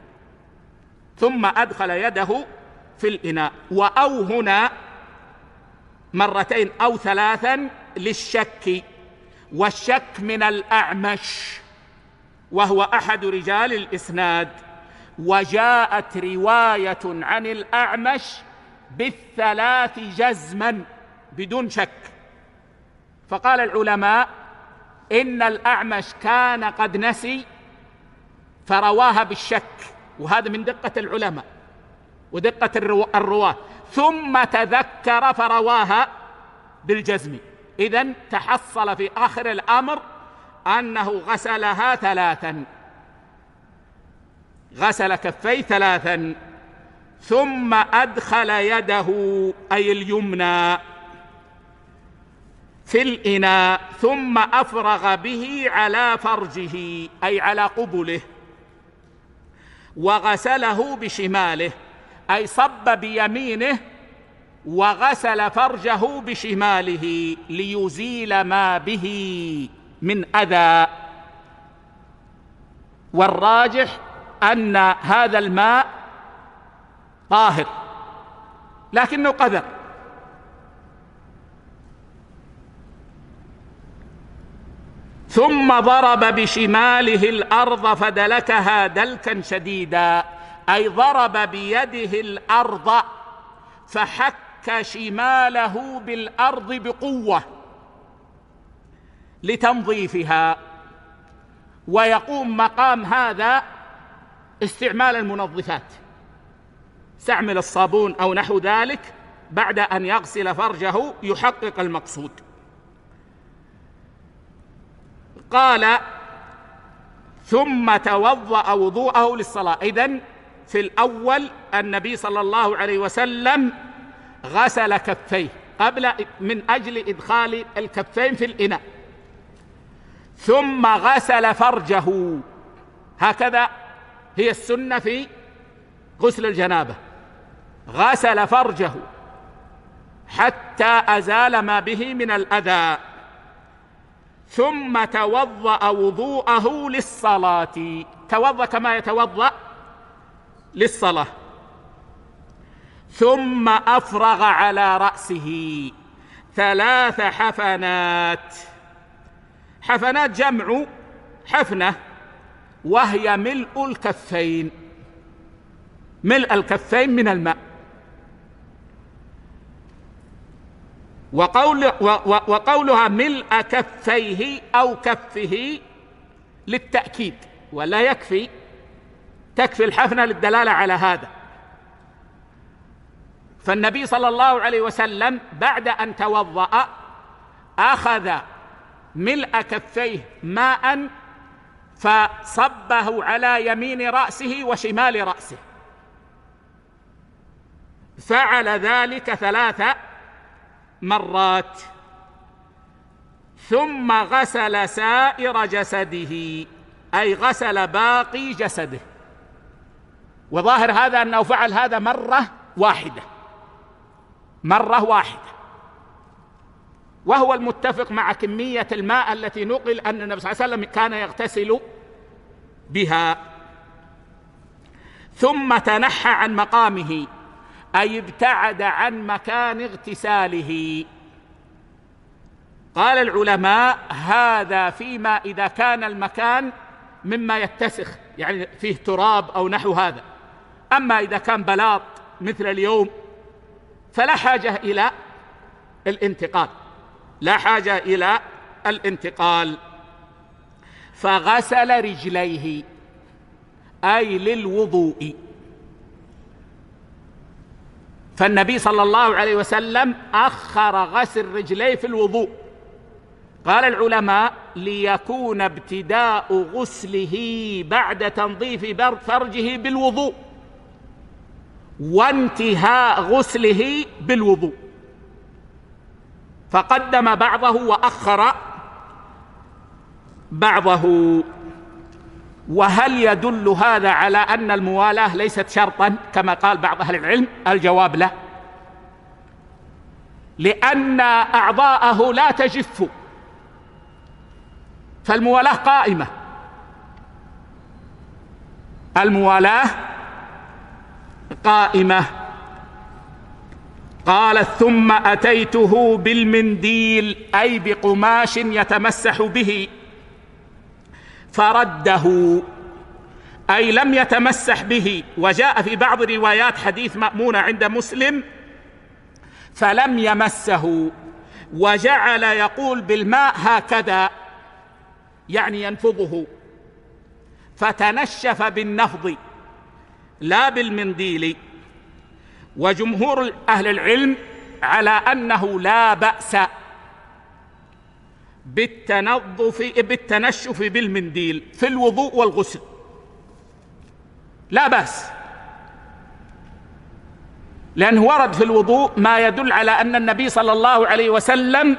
في الإناء. وأو هنا 2 أو 3 للشك، والشك من الأعمش وهو أحد رجال الإسناد. وجاءت رواية عن الأعمش ب3 جزما بدون شك. فقال العلماء إن الأعمش كان قد نسي فرواها بالشك، وهذا من دقة العلماء ودقة الرواة، ثم تذكر فرواها بالجزم. إذن تحصل في آخر الأمر أنه غسلها 3، غسل كفيه 3، ثم أدخل يده أي اليمنى في الإناء، ثم أفرغ به على فرجه أي على قبله، وغسله بشماله أي صب بيمينه وغسل فرجه بشماله ليزيل ما به من أذى. والراجح أن هذا الماء طاهر لكنه قذر. ثم ضرب بشماله الأرض فدلكها دلكا شديدا، أي ضرب بيده الأرض فحك شماله بالأرض بقوة لتنظيفها. ويقوم مقام هذا استعمال المنظفات، استعمل الصابون أو نحو ذلك بعد أن يغسل فرجه يحقق المقصود. قال ثم توضأ وضوءه للصلاة. إذن في الأول النبي صلى الله عليه وسلم غسل كفيه قبل من أجل إدخال الكفين في الإناء، ثم غسل فرجه، هكذا هي السنة في غسل الجنابة، غسل فرجه حتى أزال ما به من الأذى، ثم توضأ وضوءه للصلاة، توضأ كما يتوضأ للصلاة، ثم أفرغ على رأسه 3 حفنات. حفنات جمع حفنة، وهي ملء الكفين، ملء الكفين من الماء. وقولها ملء كفيه أو كفه للتأكيد، ولا يكفي، تكفي الحفنة للدلالة على هذا. فالنبي صلى الله عليه وسلم بعد أن توضأ أخذ ملء كفيه ماء فصبه على يمين رأسه وشمال رأسه، فعل ذلك 3 مرات، ثم غسل سائر جسده، أي غسل باقي جسده. وظاهر هذا أنه فعل هذا مرة واحدة، وهو المتفق مع كمية الماء التي نقل أن النبي صلى الله عليه وسلم كان يغتسل بها. ثم تنحى عن مقامه، أي ابتعد عن مكان اغتساله. قال العلماء هذا فيما إذا كان المكان مما يتسخ، يعني فيه تراب أو نحو هذا. أما إذا كان بلاط مثل اليوم فلا حاجة إلى الانتقال، لا حاجة إلى الانتقال. فغسل رجليه، أي للوضوء. فالنبي صلى الله عليه وسلم أخر غسل رجليه في الوضوء. قال العلماء ليكون ابتداء غسله بعد تنظيف فرجه بالوضوء، وانتهاء غسله بالوضوء، فقدم بعضه وأخر بعضه. وهل يدل هذا على أن الموالاة ليست شرطا كما قال بعض أهل العلم؟ الجواب لا، لأن أعضاءه لا تجف، فالموالاة قائمة، الموالاة قائمة. قال ثم أتيته بالمنديل، أي بقماش يتمسح به، فرده، أي لم يتمسح به. وجاء في بعض روايات حديث مأمونة عند مسلم فلم يمسه، وجعل يقول بالماء هكذا، يعني ينفضه، فتنشف بالنفض لا بالمنديل. وجمهور أهل العلم على أنه لا بأس بالتنشف بالمنديل في الوضوء والغسل، لا بأس، لأنه ورد في الوضوء ما يدل على أن النبي صلى الله عليه وسلم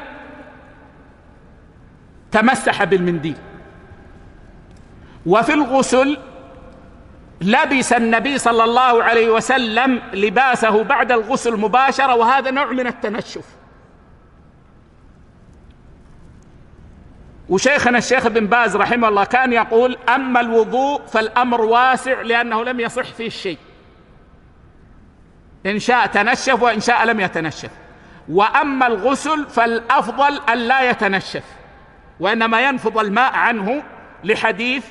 تمسح بالمنديل. وفي الغسل لبس النبي صلى الله عليه وسلم لباسه بعد الغسل مباشرة، وهذا نوع من التنشف. وشيخنا الشيخ بن باز رحمه الله كان يقول أما الوضوء فالأمر واسع، لأنه لم يصح فيه الشيء، إن شاء تنشف وإن شاء لم يتنشف. وأما الغسل فالأفضل أن لا يتنشف، وإنما ينفض الماء عنه لحديث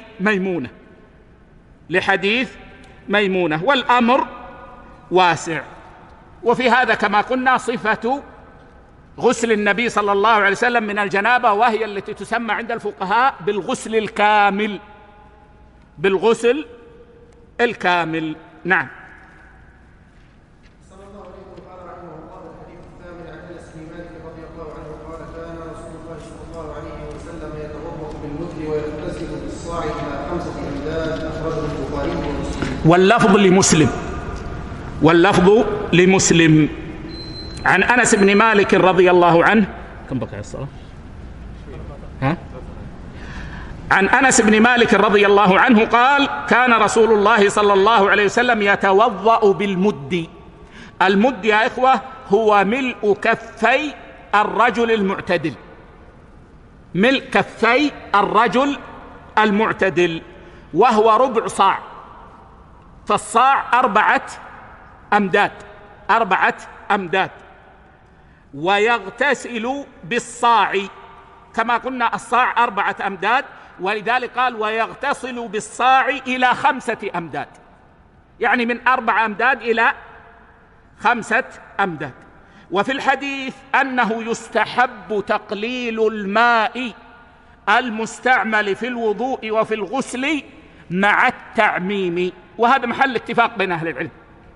ميمونة، والأمر واسع. وفي هذا كما قلنا صفة غسل النبي صلى الله عليه وسلم من الجنابة، وهي التي تسمى عند الفقهاء بالغسل الكامل. نعم.
صلى الله عليه وقال رحمه الله الحديث الثامن عن انس بن مالك رضي الله عنه قال كان رسول الله صلى الله عليه وسلم يتوضا بالمد ويغتسل بالصاع إلى 5 أمداد. أخرجه البخاري ومسلم.
واللفظ لمسلم عن أنس بن مالك رضي الله عنه. كم بقي الصلاة؟ عن أنس بن مالك رضي الله عنه قال: كان رسول الله صلى الله عليه وسلم يتوضأ بالمد. المد يا إخوة هو ملء كفي الرجل المعتدل، ملء كفي الرجل المعتدل، وهو ربع صاع. فالصاع 4 أمداد. ويغتسل بالصاع، كما قلنا الصاع 4 أمداد، ولذلك قال ويغتسل بالصاع إلى 5 أمداد، يعني من 4 أمداد إلى 5 أمداد. وفي الحديث أنه يستحب تقليل الماء المستعمل في الوضوء وفي الغسل مع التعميم، وهذا محل اتفاق بين أهل العلم.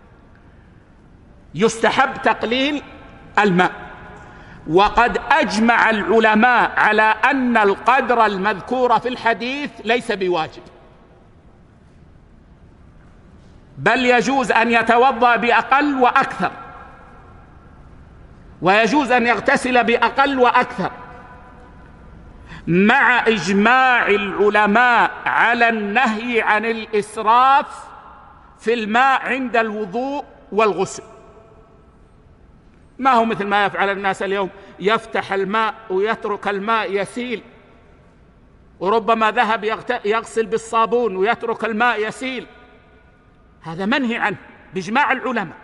يستحب تقليل الماء، وقد أجمع العلماء على أن القدر المذكور في الحديث ليس بواجب، بل يجوز أن يتوضأ بأقل وأكثر، ويجوز أن يغتسل بأقل وأكثر، مع إجماع العلماء على النهي عن الإسراف في الماء عند الوضوء والغسل. ما هو مثل ما يفعل الناس اليوم، يفتح الماء ويترك الماء يسيل، وربما ذهب يغسل بالصابون ويترك الماء يسيل. هذا منهي عنه بإجماع العلماء.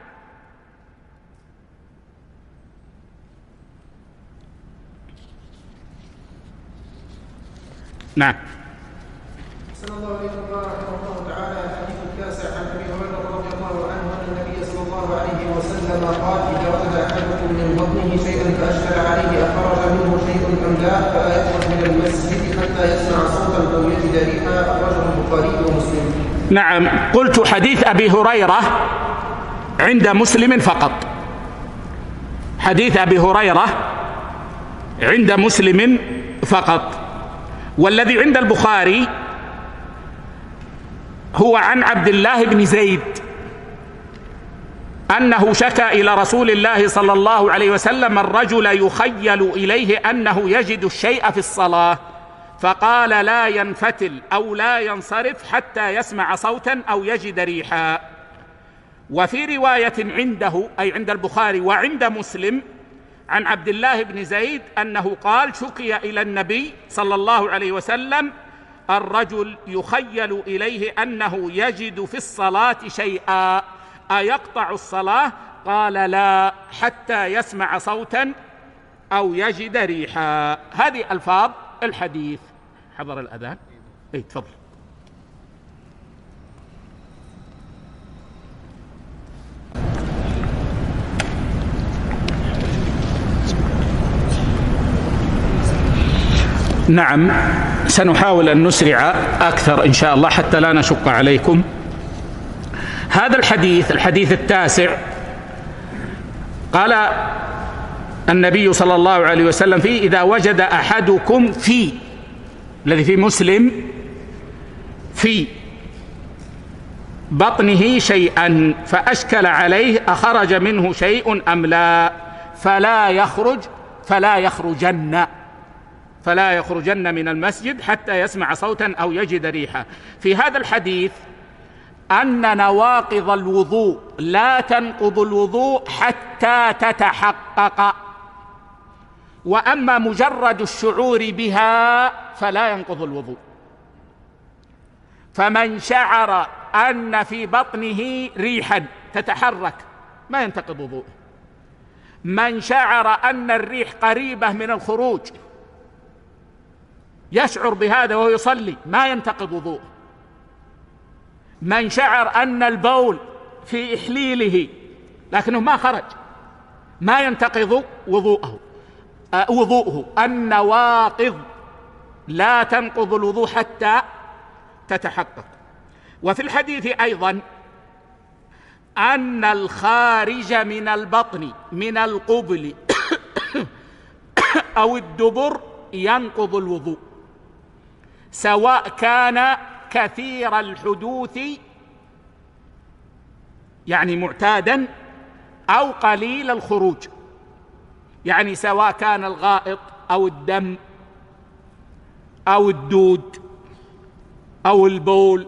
نعم.
صلى الله عليه وسلم رحمه الله تعالى. الحديث التاسع عن ابي هريره رضي الله عنه ان النبي صلى الله عليه وسلم قال: اذا وجد احدكم من بطنه شيئا فاشكل عليه اخرج منه شيء ام لا فلا يخرج من المسجد حتى يسمع صوتا او يجد ريحا. اخرجه البخاري ومسلم.
نعم. قلت حديث ابي هريره عند مسلم فقط. حديث ابي هريره عند مسلم فقط، والذي عند البخاري هو عن عبد الله بن زيد أنه شكى إلى رسول الله صلى الله عليه وسلم الرجل يخيل إليه أنه يجد الشيء في الصلاة، فقال: لا ينفتل أو لا ينصرف حتى يسمع صوتا أو يجد ريحا. وفي رواية عنده، أي عند البخاري وعند مسلم، عن عبد الله بن زيد أنه قال: شكي إلى النبي صلى الله عليه وسلم الرجل يخيل إليه أنه يجد في الصلاة شيئا أيقطع الصلاة؟ قال: لا، حتى يسمع صوتا أو يجد ريحا. هذه ألفاظ الحديث. حضر الأذان؟ إيه، تفضل. نعم، سنحاول أن نسرع أكثر إن شاء الله حتى لا نشق عليكم. هذا الحديث التاسع، قال النبي صلى الله عليه وسلم فيه: إذا وجد أحدكم في، الذي في مسلم، في بطنه شيئا فأشكل عليه أخرج منه شيء أم لا فلا يخرجن من المسجد حتى يسمع صوتا أو يجد ريحا. في هذا الحديث أن نواقض الوضوء لا تنقض الوضوء حتى تتحقق، وأما مجرد الشعور بها فلا ينقض الوضوء. فمن شعر أن في بطنه ريحا تتحرك ما ينتقض وضوءه. من شعر أن الريح قريبة من الخروج، يشعر بهذا وهو يصلي، ما ينتقض وضوءه. من شعر أن البول في إحليله لكنه ما خرج، ما ينتقض وضوءه. النواقض لا تنقض الوضوء حتى تتحقق. وفي الحديث أيضا أن الخارج من البطن من القبل أو الدبر ينقض الوضوء. سواء كان كثير الحدوث يعني معتادا أو قليل الخروج، يعني سواء كان الغائط أو الدم أو الدود أو البول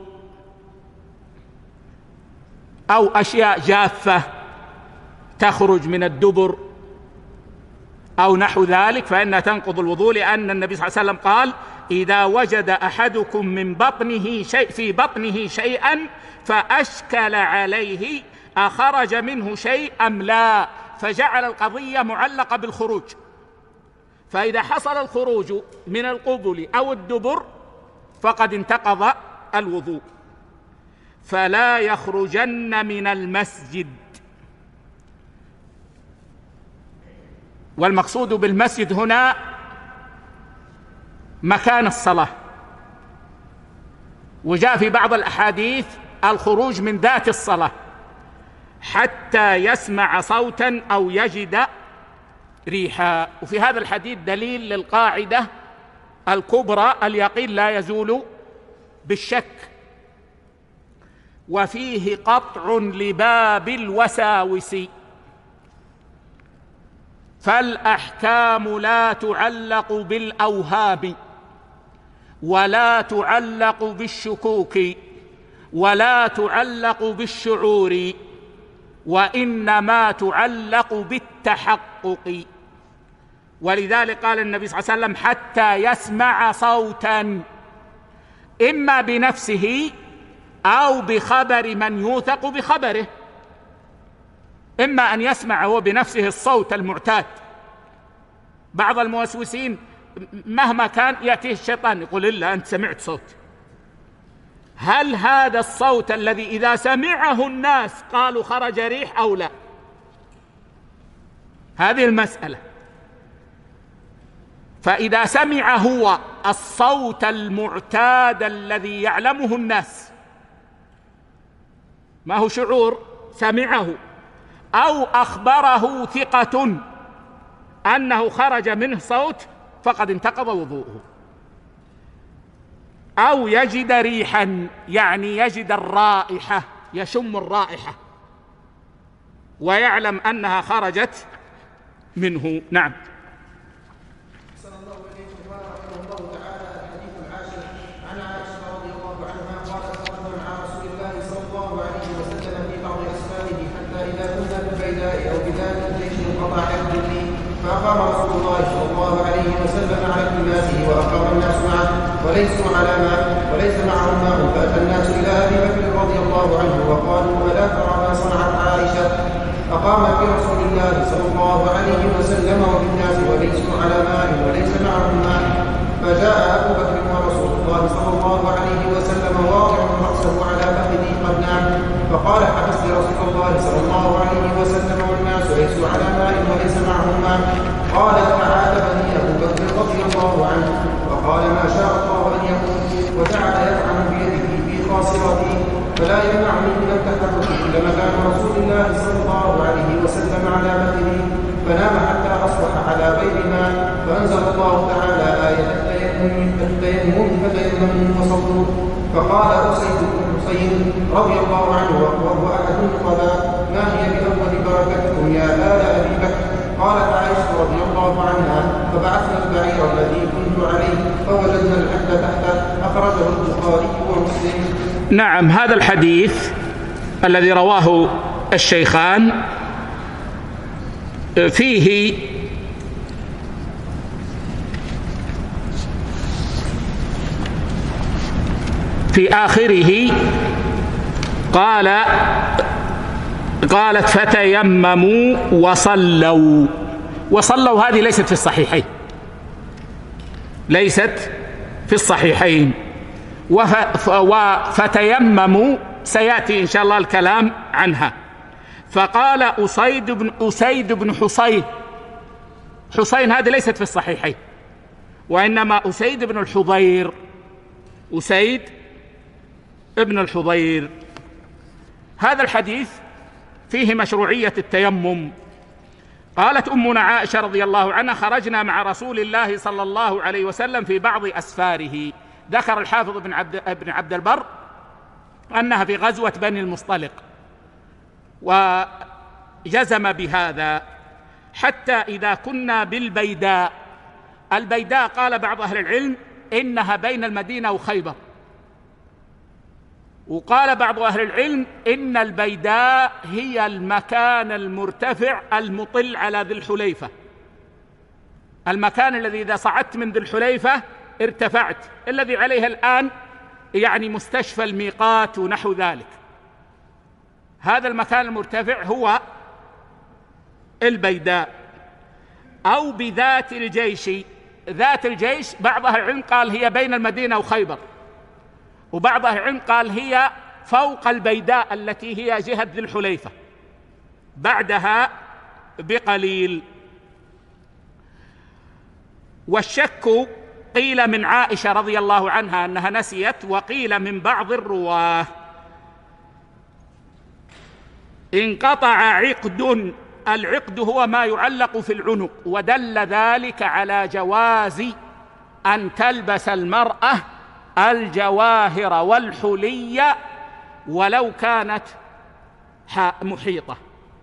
أو أشياء جافة تخرج من الدبر أو نحو ذلك، فإنها تنقض الوضوء، لأن النبي صلى الله عليه وسلم قال: إذا وجد أحدكم من بطنه شيء في بطنه شيئا فأشكل عليه أخرج منه شيء أم لا، فجعل القضية معلقة بالخروج. فإذا حصل الخروج من القبل أو الدبر فقد انتقض الوضوء. فلا يخرجن من المسجد، والمقصود بالمسجد هنا مكان الصلاة، وجاء في بعض الأحاديث الخروج من ذات الصلاة حتى يسمع صوتا أو يجد ريحا. وفي هذا الحديث دليل للقاعدة الكبرى: اليقين لا يزول بالشك. وفيه قطع لباب الوساوس، فالأحكام لا تعلق بالأوهام ولا تعلق بالشكوك ولا تعلق بالشعور، وإنما تعلق بالتحقق. ولذلك قال النبي صلى الله عليه وسلم: حتى يسمع صوتا، إما بنفسه أو بخبر من يوثق بخبره. إما أن يسمع هو بنفسه الصوت المعتاد. بعض الموسوسين مهما كان يأتيه الشيطان يقول: إلا أنت سمعت صوت. هل هذا الصوت الذي إذا سمعه الناس قالوا خرج ريح أو لا؟ هذه المسألة. فإذا سمع هو الصوت المعتاد الذي يعلمه الناس، ما هو شعور، سمعه، أو أخبره ثقة أنه خرج منه صوت، فقد انتقض وضوءه. أو يجد ريحا، يعني يجد الرائحة، يشم الرائحة ويعلم أنها خرجت منه. نعم.
صلى الله عليه وسلم رحمه الله تعالى. الحديث العاشر عن عائشة رضي الله عنها قالت: خرجنا مع رسول الله صلى الله عليه وسلم في بعض أسفاره حتى إذا كنا بالبيداء أو بذات الجيش انقطع يده، فأقام رسول الله صلى الله عليه وسلم على التماسه وأقام الناس معه وليسوا على ماء وليس معهم ماء، فأتى الناس إلى أبي بكر رضي الله عنه وقالوا: ألا ترى ما صنعت عائشة؟ أقامت برسول الله صلى الله عليه وسلم وبالناس وليسوا على ماء وليس معهم ماء. فجاء أبو بكر ورسول الله صلى الله عليه وسلم واضع رأسه على فخذه قد نام، فقال: حبست رسول الله صلى الله عليه وسلم والناس ليسوا على ماء وليس معهم ماء. قالت: فعاتبني أبو بكر رضي الله عنه وقال: ما شاء الله أن يكون، وجعل يطعن بيده في خاصرتي فلا يمنعني من التحرك إلا مكان رسول الله صلى الله عليه وسلم على مثله، فنام حتى أصبح على غير ماء، فأنزل الله تعالى آية التيمم فتيمموا فصلوا. فقال أسيد بن حسين رضي الله عنه وهو أحد النقباء: ما هي بأول بركتكم يا آل أبي بكر؟ قالت عائشة رضي الله عنها: فبعثنا البعير الذي كنت عليه فوجدنا الحد تحته. أخرجه البخاري ومسلم.
نعم. هذا الحديث الذي رواه الشيخان فيه في آخره قالت: فتيمموا وصلوا. وصلوا هذه ليست في الصحيحين، ليست في الصحيحين. وفتيمموا سيأتي إن شاء الله الكلام عنها. فقال أسيد بن حصين، حصين هذه ليست في الصحيحين، وإنما أسيد بن الحضير، أسيد ابن الحضير. هذا الحديث فيه مشروعية التيمم. قالت أمنا عائشة رضي الله عنها: خرجنا مع رسول الله صلى الله عليه وسلم في بعض أسفاره. ذكر الحافظ ابن عبد البر أنها في غزوة بني المصطلق، وجزم بهذا. حتى إذا كنا بالبيداء، البيداء قال بعض أهل العلم إنها بين المدينة وخيبر، وقال بعض أهل العلم إن البيداء هي المكان المرتفع المطل على ذي الحليفة، المكان الذي إذا صعدت من ذي الحليفة ارتفعت، الذي عليها الآن يعني مستشفى الميقات ونحو ذلك. هذا المكان المرتفع هو البيداء. أو بذات الجيش، ذات الجيش بعض أهل العلم قال هي بين المدينة وخيبر، وبعض أهل العلم قال هي فوق البيداء التي هي جهة ذي الحليفة بعدها بقليل. والشك قيل من عائشة رضي الله عنها أنها نسيت، وقيل من بعض الرواه. انقطع عقد، العقد هو ما يعلق في العنق، ودل ذلك على جواز أن تلبس المرأة الجواهر والحلي ولو كانت محيطة،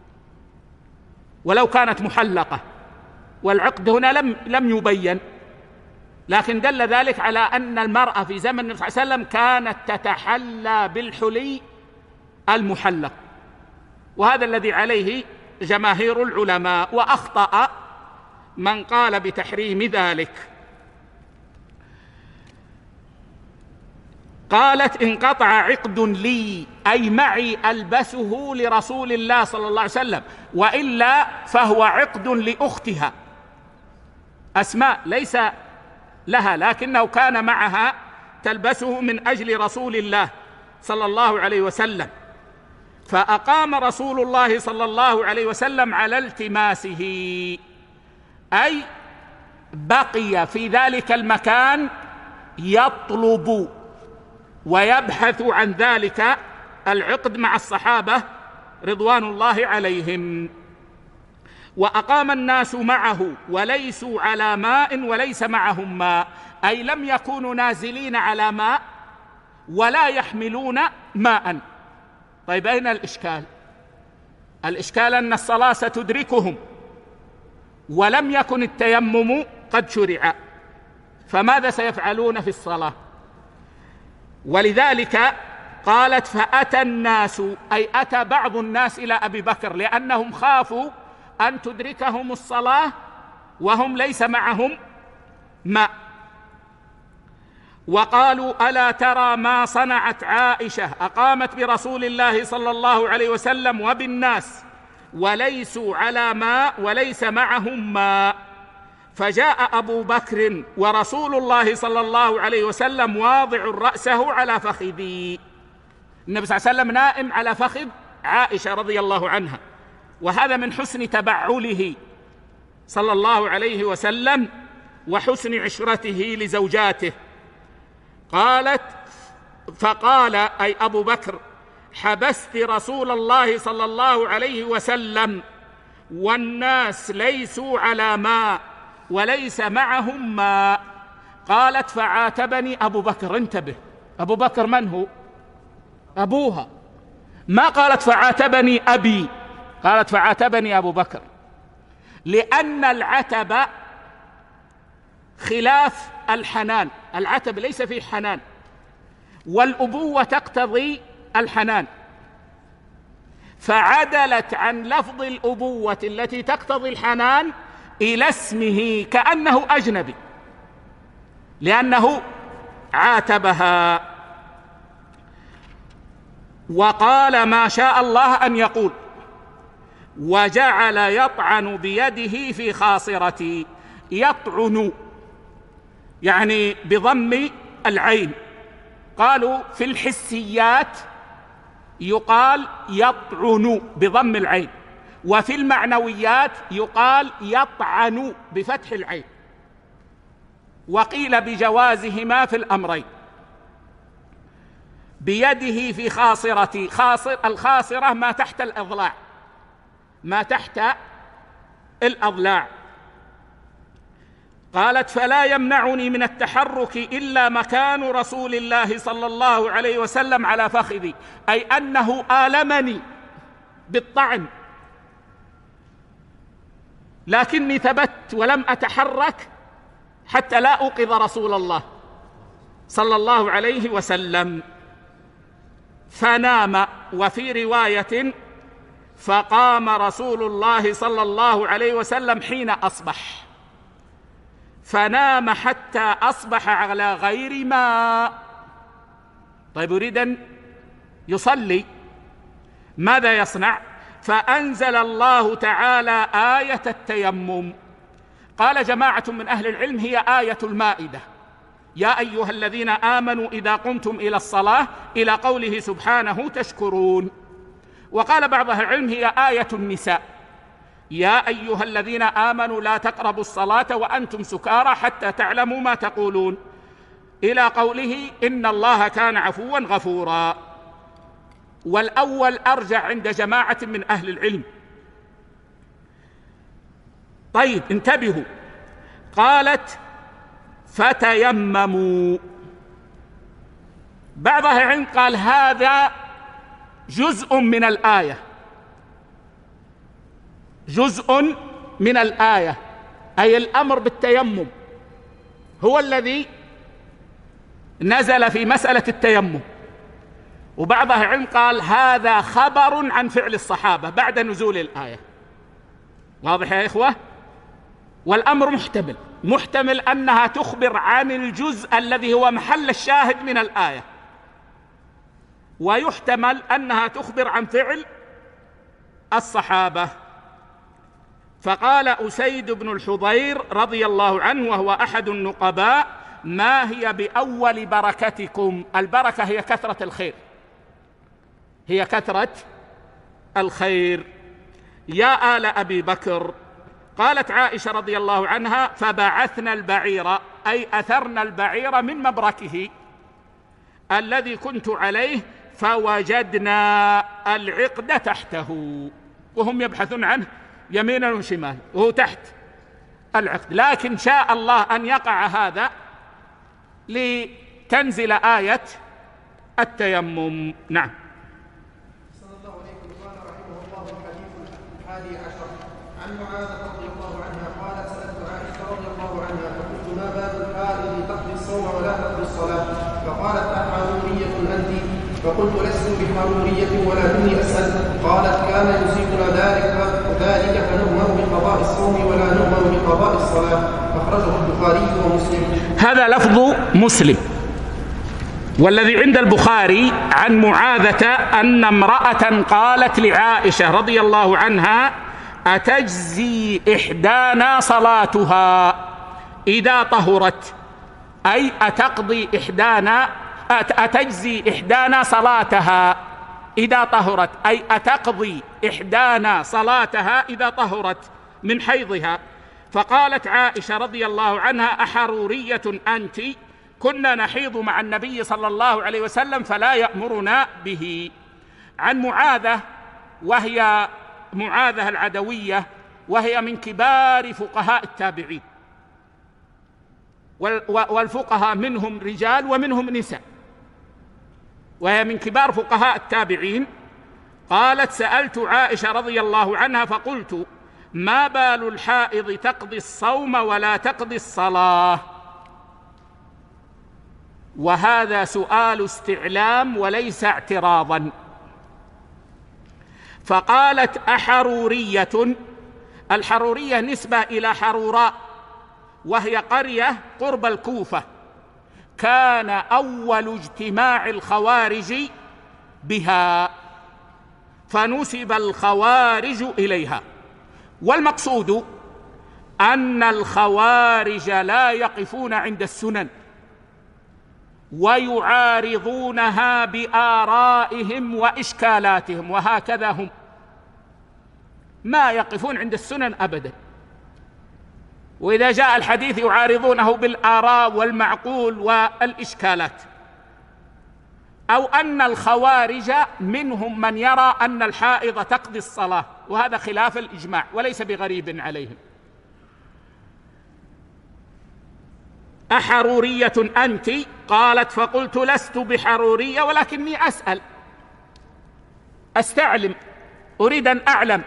ولو كانت محلقة، والعقد هنا لم يبين، لكن دل ذلك على أن المرأة في زمن النبي صلى الله عليه وسلم كانت تتحلى بالحلي المحلق، وهذا الذي عليه جماهير العلماء، وأخطأ من قال بتحريم ذلك. قالت انقطع عقد لي، أي معي ألبسه لرسول الله صلى الله عليه وسلم، وإلا فهو عقد لأختها أسماء ليس لها، لكنه كان معها تلبسه من أجل رسول الله صلى الله عليه وسلم. فأقام رسول الله صلى الله عليه وسلم على التماسه، أي بقي في ذلك المكان يطلب ويبحث عن ذلك العقد مع الصحابة رضوان الله عليهم. وأقام الناس معه وليسوا على ماء وليس معهم ماء، أي لم يكونوا نازلين على ماء ولا يحملون ماء. طيب أين الإشكال؟ الإشكال أن الصلاة ستدركهم ولم يكن التيمم قد شرع، فماذا سيفعلون في الصلاة؟ ولذلك قالت فأتى الناس، أي أتى بعض الناس إلى أبي بكر، لأنهم خافوا أن تدركهم الصلاة وهم ليس معهم ماء، وقالوا ألا ترى ما صنعت عائشة، أقامت برسول الله صلى الله عليه وسلم وبالناس وليسوا على ماء وليس معهم ماء. فجاء أبو بكر ورسول الله صلى الله عليه وسلم واضع رأسه على فخذي، النبي صلى الله عليه وسلم نائم على فخذ عائشة رضي الله عنها، وهذا من حسن تبعله صلى الله عليه وسلم وحسن عشرته لزوجاته. قالت فقال أي أبو بكر حبست رسول الله صلى الله عليه وسلم والناس ليسوا على ماء وليس معهم ماء. قالت فعاتبني أبو بكر، انتبه، أبو بكر من هو؟ أبوها، ما قالت فعاتبني أبي، قالت فعاتبني أبو بكر، لأن العتب خلاف الحنان، العتب ليس فيه حنان، والأبوة تقتضي الحنان، فعدلت عن لفظ الأبوة التي تقتضي الحنان إلى اسمه كأنه أجنبي، لأنه عاتبها. وقال ما شاء الله أن يقول، وجعل يطعن بيده في خاصرتي، يطعن يعني بضم العين، قالوا في الحسيات يقال يطعن بضم العين، وفي المعنويات يقال يطعن بفتح العين، وقيل بجوازهما في الأمرين. بيده في خاصرتي، الخاصرة ما تحت الأضلاع، ما تحت الأضلاع. قالت: فلا يمنعني من التحرك إلا مكان رسول الله صلى الله عليه وسلم على فخذي، أي أنه آلمني بالطعن، لكني ثبت ولم أتحرك حتى لا أوقظ رسول الله صلى الله عليه وسلم. فنام. وفي رواية: فقام رسول الله صلى الله عليه وسلم حين أصبح، فنام حتى أصبح على غير ماء. طيب، يريد أن يصلي، ماذا يصنع؟ فأنزل الله تعالى آية التيمم. قال جماعة من أهل العلم: هي آية المائدة، يا أيها الذين آمنوا إذا قمتم إلى الصلاة، إلى قوله سبحانه تشكرون. وقال بعض أهل العلم: هي آية النساء، يا أيها الذين آمنوا لا تقربوا الصلاة وأنتم سكارى حتى تعلموا ما تقولون، إلى قوله إن الله كان عفوا غفورا. والأول أرجع عند جماعة من أهل العلم. طيب، انتبهوا، قالت: فتيمموا. بعض أهل العلم قال هذا جزء من الآية، جزء من الآية، أي الأمر بالتيمم هو الذي نزل في مسألة التيمم. وبعض أهل العلم قال هذا خبر عن فعل الصحابة بعد نزول الآية. واضح يا إخوة؟ والأمر محتمل أنها تخبر عن الجزء الذي هو محل الشاهد من الآية، ويحتمل أنها تخبر عن فعل الصحابة. فقال أسيد بن الحضير رضي الله عنه وهو أحد النقباء: ما هي بأول بركتكم؟ البركة هي كثرة الخير، هي كثرة الخير. يا آل أبي بكر. قالت عائشة رضي الله عنها: فبعثنا البعير، أي أثرنا البعير من مبركه الذي كنت عليه، فوجدنا العقد تحته، وهم يبحثون عنه يمينا وشمالا وهو تحت العقد، لكن شاء الله أن يقع هذا لتنزل آية التيمم. نعم.
صلى الله عليه وسلم. قال رحمه الله: الحديث 11 عن معاذ رضي الله عنها قالت: سألت عائشة رضي الله عنها فقلت: ما بال الحائض تقضي الصوم ولا تقضي الصلاة؟ فقالت: أحرورية أنت؟ فقلت: لست بحرورية ولكني أسأل. قالت: كان يصيبنا ذلك فنؤمر بقضاء الصوم ولا نؤمر بقضاء الصلاة. أخرجه البخاري ومسلم.
هذا لفظ مسلم. والذي عند البخاري عن معاذة أن امرأة قالت لعائشة رضي الله عنها: أتجزي إحدانا صلاتها إذا طهرت، أي أتجزي إحدانا صلاتها إذا طهرت، أي أتقضي إحدانا صلاتها إذا طهرت من حيضها. فقالت عائشة رضي الله عنها: أحرورية أنت؟ كنا نحيض مع النبي صلى الله عليه وسلم فلا يأمرنا به. عن معاذة، وهي معاذة العدوية، وهي من كبار فقهاء التابعين، والفقهاء منهم رجال ومنهم نساء، وهي من كبار فقهاء التابعين. قالت: سألت عائشة رضي الله عنها فقلت: ما بال الحائض تقضي الصوم ولا تقضي الصلاة؟ وهذا سؤال استعلام وليس اعتراضا. فقالت: أحرورية. الحرورية نسبة إلى حروراء، وهي قرية قرب الكوفة، كان أول اجتماع الخوارج بها، فنسب الخوارج إليها. والمقصود أن الخوارج لا يقفون عند السنن ويعارضونها بآرائهم وإشكالاتهم، وهكذا هم ما يقفون عند السنن أبدا، وإذا جاء الحديث يعارضونه بالآراء والمعقول والإشكالات. أو أن الخوارج منهم من يرى أن الحائض تقضي الصلاة، وهذا خلاف الإجماع وليس بغريب عليهم. أحرورية أنت؟ قالت: فقلت: لست بحرورية، ولكني أسأل، أستعلم، أريد أن أعلم.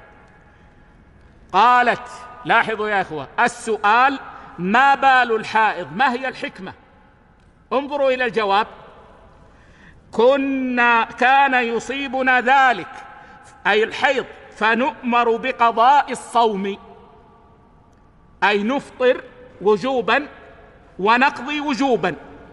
قالت: لاحظوا يا إخوة السؤال: ما بال الحائض؟ ما هي الحكمة؟ انظروا إلى الجواب: كان يصيبنا ذلك، أي الحيض، فنؤمر بقضاء الصوم، أي نفطر وجوبا ونقضي وجوبا،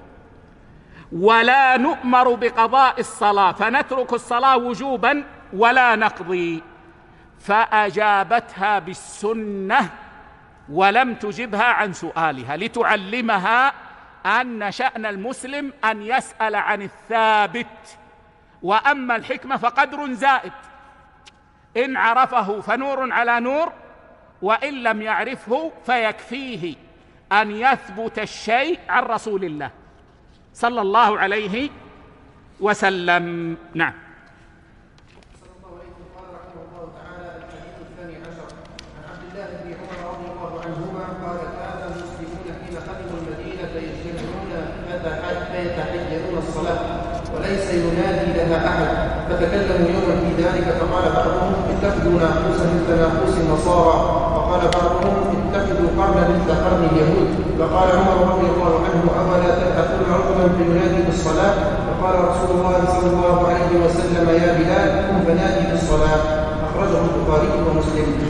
ولا نؤمر بقضاء الصلاة، فنترك الصلاة وجوبا ولا نقضي. فأجابتها بالسنة ولم تجبها عن سؤالها، لتعلمها أن شأن المسلم أن يسأل عن الثابت، وأما الحكمة فقدر زائد، إن عرفه فنور على نور، وإن لم يعرفه فيكفيه أن يثبت الشيء عن رسول الله صلى الله عليه وسلم. نعم.
صلى الله عليه وسلم. قال رحمه الله تعالى: الحديث الثاني عشر عن عبد الله بن عمر رضي الله عنهما قال: كان المسلمون حين قدموا المدينة يجتمعون فيتحينون الصلاة وليس ينادي لها أحد، فتكلموا يوما في ذلك، فقال بعضهم: اتخذوا ناقوسا مثل ناقوس النصارى، وقال بعضهم: اتخذوا قرنا مثل قرن اليهود. فقال عمر رضي الله عنه: أولا تبعثون رجلا فينادي بالصلاة؟ فقال رسول الله صلى الله عليه وسلم: يا بلال قم فنادي بالصلاة. أخرجه البخاري ومسلم.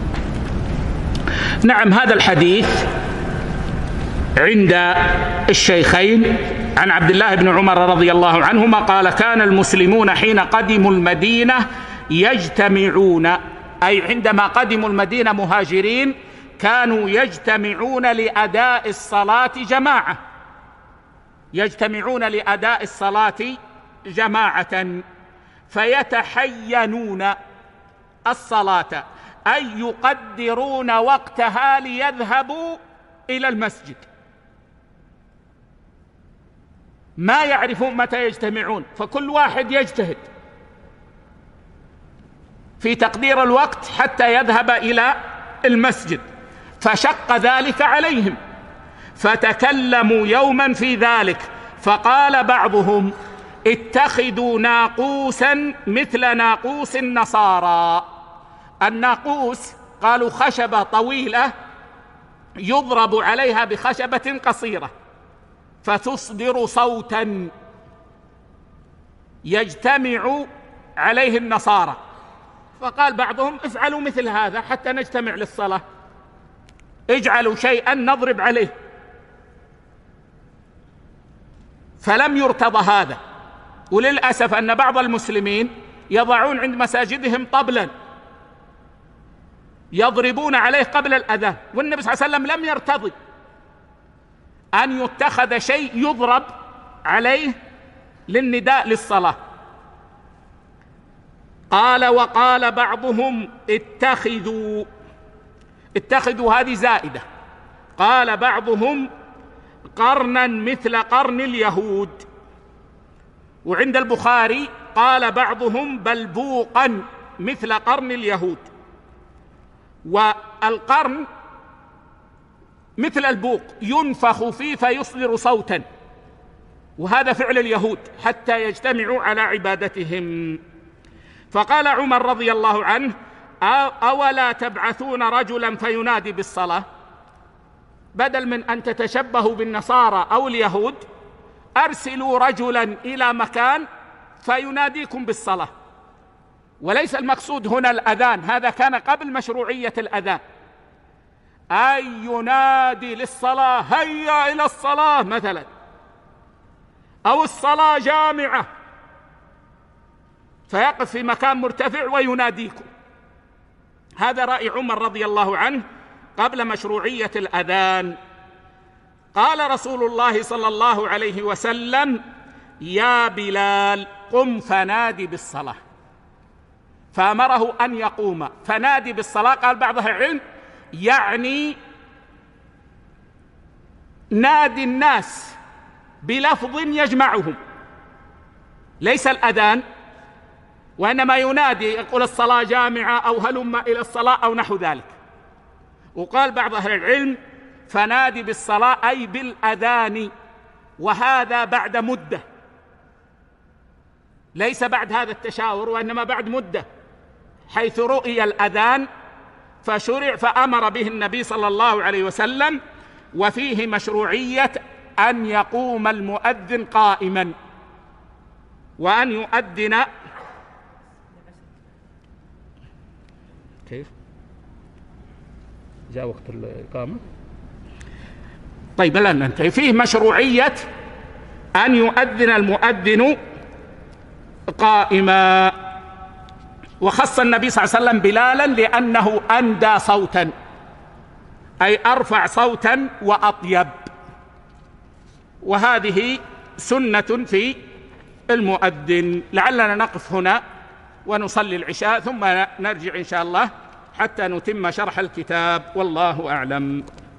نعم، هذا الحديث عند الشيخين عن عبد الله بن عمر رضي الله عنهما قال: كان المسلمون حين قدموا المدينة يجتمعون، أي عندما قدموا المدينة مهاجرين كانوا يجتمعون لأداء الصلاة جماعة، يجتمعون لأداء الصلاة جماعة، فيتحينون الصلاة، أي يقدرون وقتها ليذهبوا إلى المسجد، ما يعرفون متى يجتمعون، فكل واحد يجتهد في تقدير الوقت حتى يذهب إلى المسجد، فشق ذلك عليهم، فتكلموا يوما في ذلك، فقال بعضهم: اتخذوا ناقوسا مثل ناقوس النصارى. الناقوس قالوا خشبة طويلة يضرب عليها بخشبة قصيرة فتصدر صوتا يجتمع عليه النصارى، فقال بعضهم: افعلوا مثل هذا حتى نجتمع للصلاة، اجعلوا شيئا نضرب عليه. فلم يرتضى هذا، وللأسف أن بعض المسلمين يضعون عند مساجدهم طبلا يضربون عليه قبل الأذان، والنبي صلى الله عليه وسلم لم يرتضي أن يتخذ شيء يضرب عليه للنداء للصلاة. قال: وقال بعضهم: اتخذوا هذه زائدة، قال بعضهم: قرنا مثل قرن اليهود. وعند البخاري قال بعضهم: بلبوقا مثل قرن اليهود. والقرن مثل البوق ينفخ فيه فيصدر صوتا، وهذا فعل اليهود حتى يجتمعوا على عبادتهم. فقال عمر رضي الله عنه: أولا تبعثون رجلا فينادي بالصلاة؟ بدل من أن تتشبهوا بالنصارى أو اليهود أرسلوا رجلا إلى مكان فيناديكم بالصلاة. وليس المقصود هنا الأذان، هذا كان قبل مشروعية الأذان، أي ينادي للصلاة: هيا إلى الصلاة مثلا، أو الصلاة جامعة، فيقف في مكان مرتفع ويناديكم. هذا رأي عمر رضي الله عنه قبل مشروعية الأذان. قال رسول الله صلى الله عليه وسلم: يا بلال قم فنادي بالصلاة، فأمره أن يقوم فنادي بالصلاة. قال بعض أهل العلم يعني نادي الناس بلفظ يجمعهم، ليس الأذان، وإنما ينادي يقول: الصلاة جامعة، أو هلم إلى الصلاة، أو نحو ذلك. وقال بعض أهل العلم: فنادي بالصلاة أي بالأذان، وهذا بعد مدة، ليس بعد هذا التشاور وإنما بعد مدة، حيث رؤي الأذان فشرع فأمر به النبي صلى الله عليه وسلم. وفيه مشروعية أن يقوم المؤذن قائما وأن يؤذن كيف؟ جاء وقت الإقامة. طيب الآن ننتهي. فيه مشروعية أن يؤذن المؤذن قائما، وخص النبي صلى الله عليه وسلم بلالا لأنه أندى صوتا، أي أرفع صوتا وأطيب، وهذه سنة في المؤذن. لعلنا نقف هنا ونصلي العشاء ثم نرجع إن شاء الله حتى نتم شرح الكتاب، والله أعلم.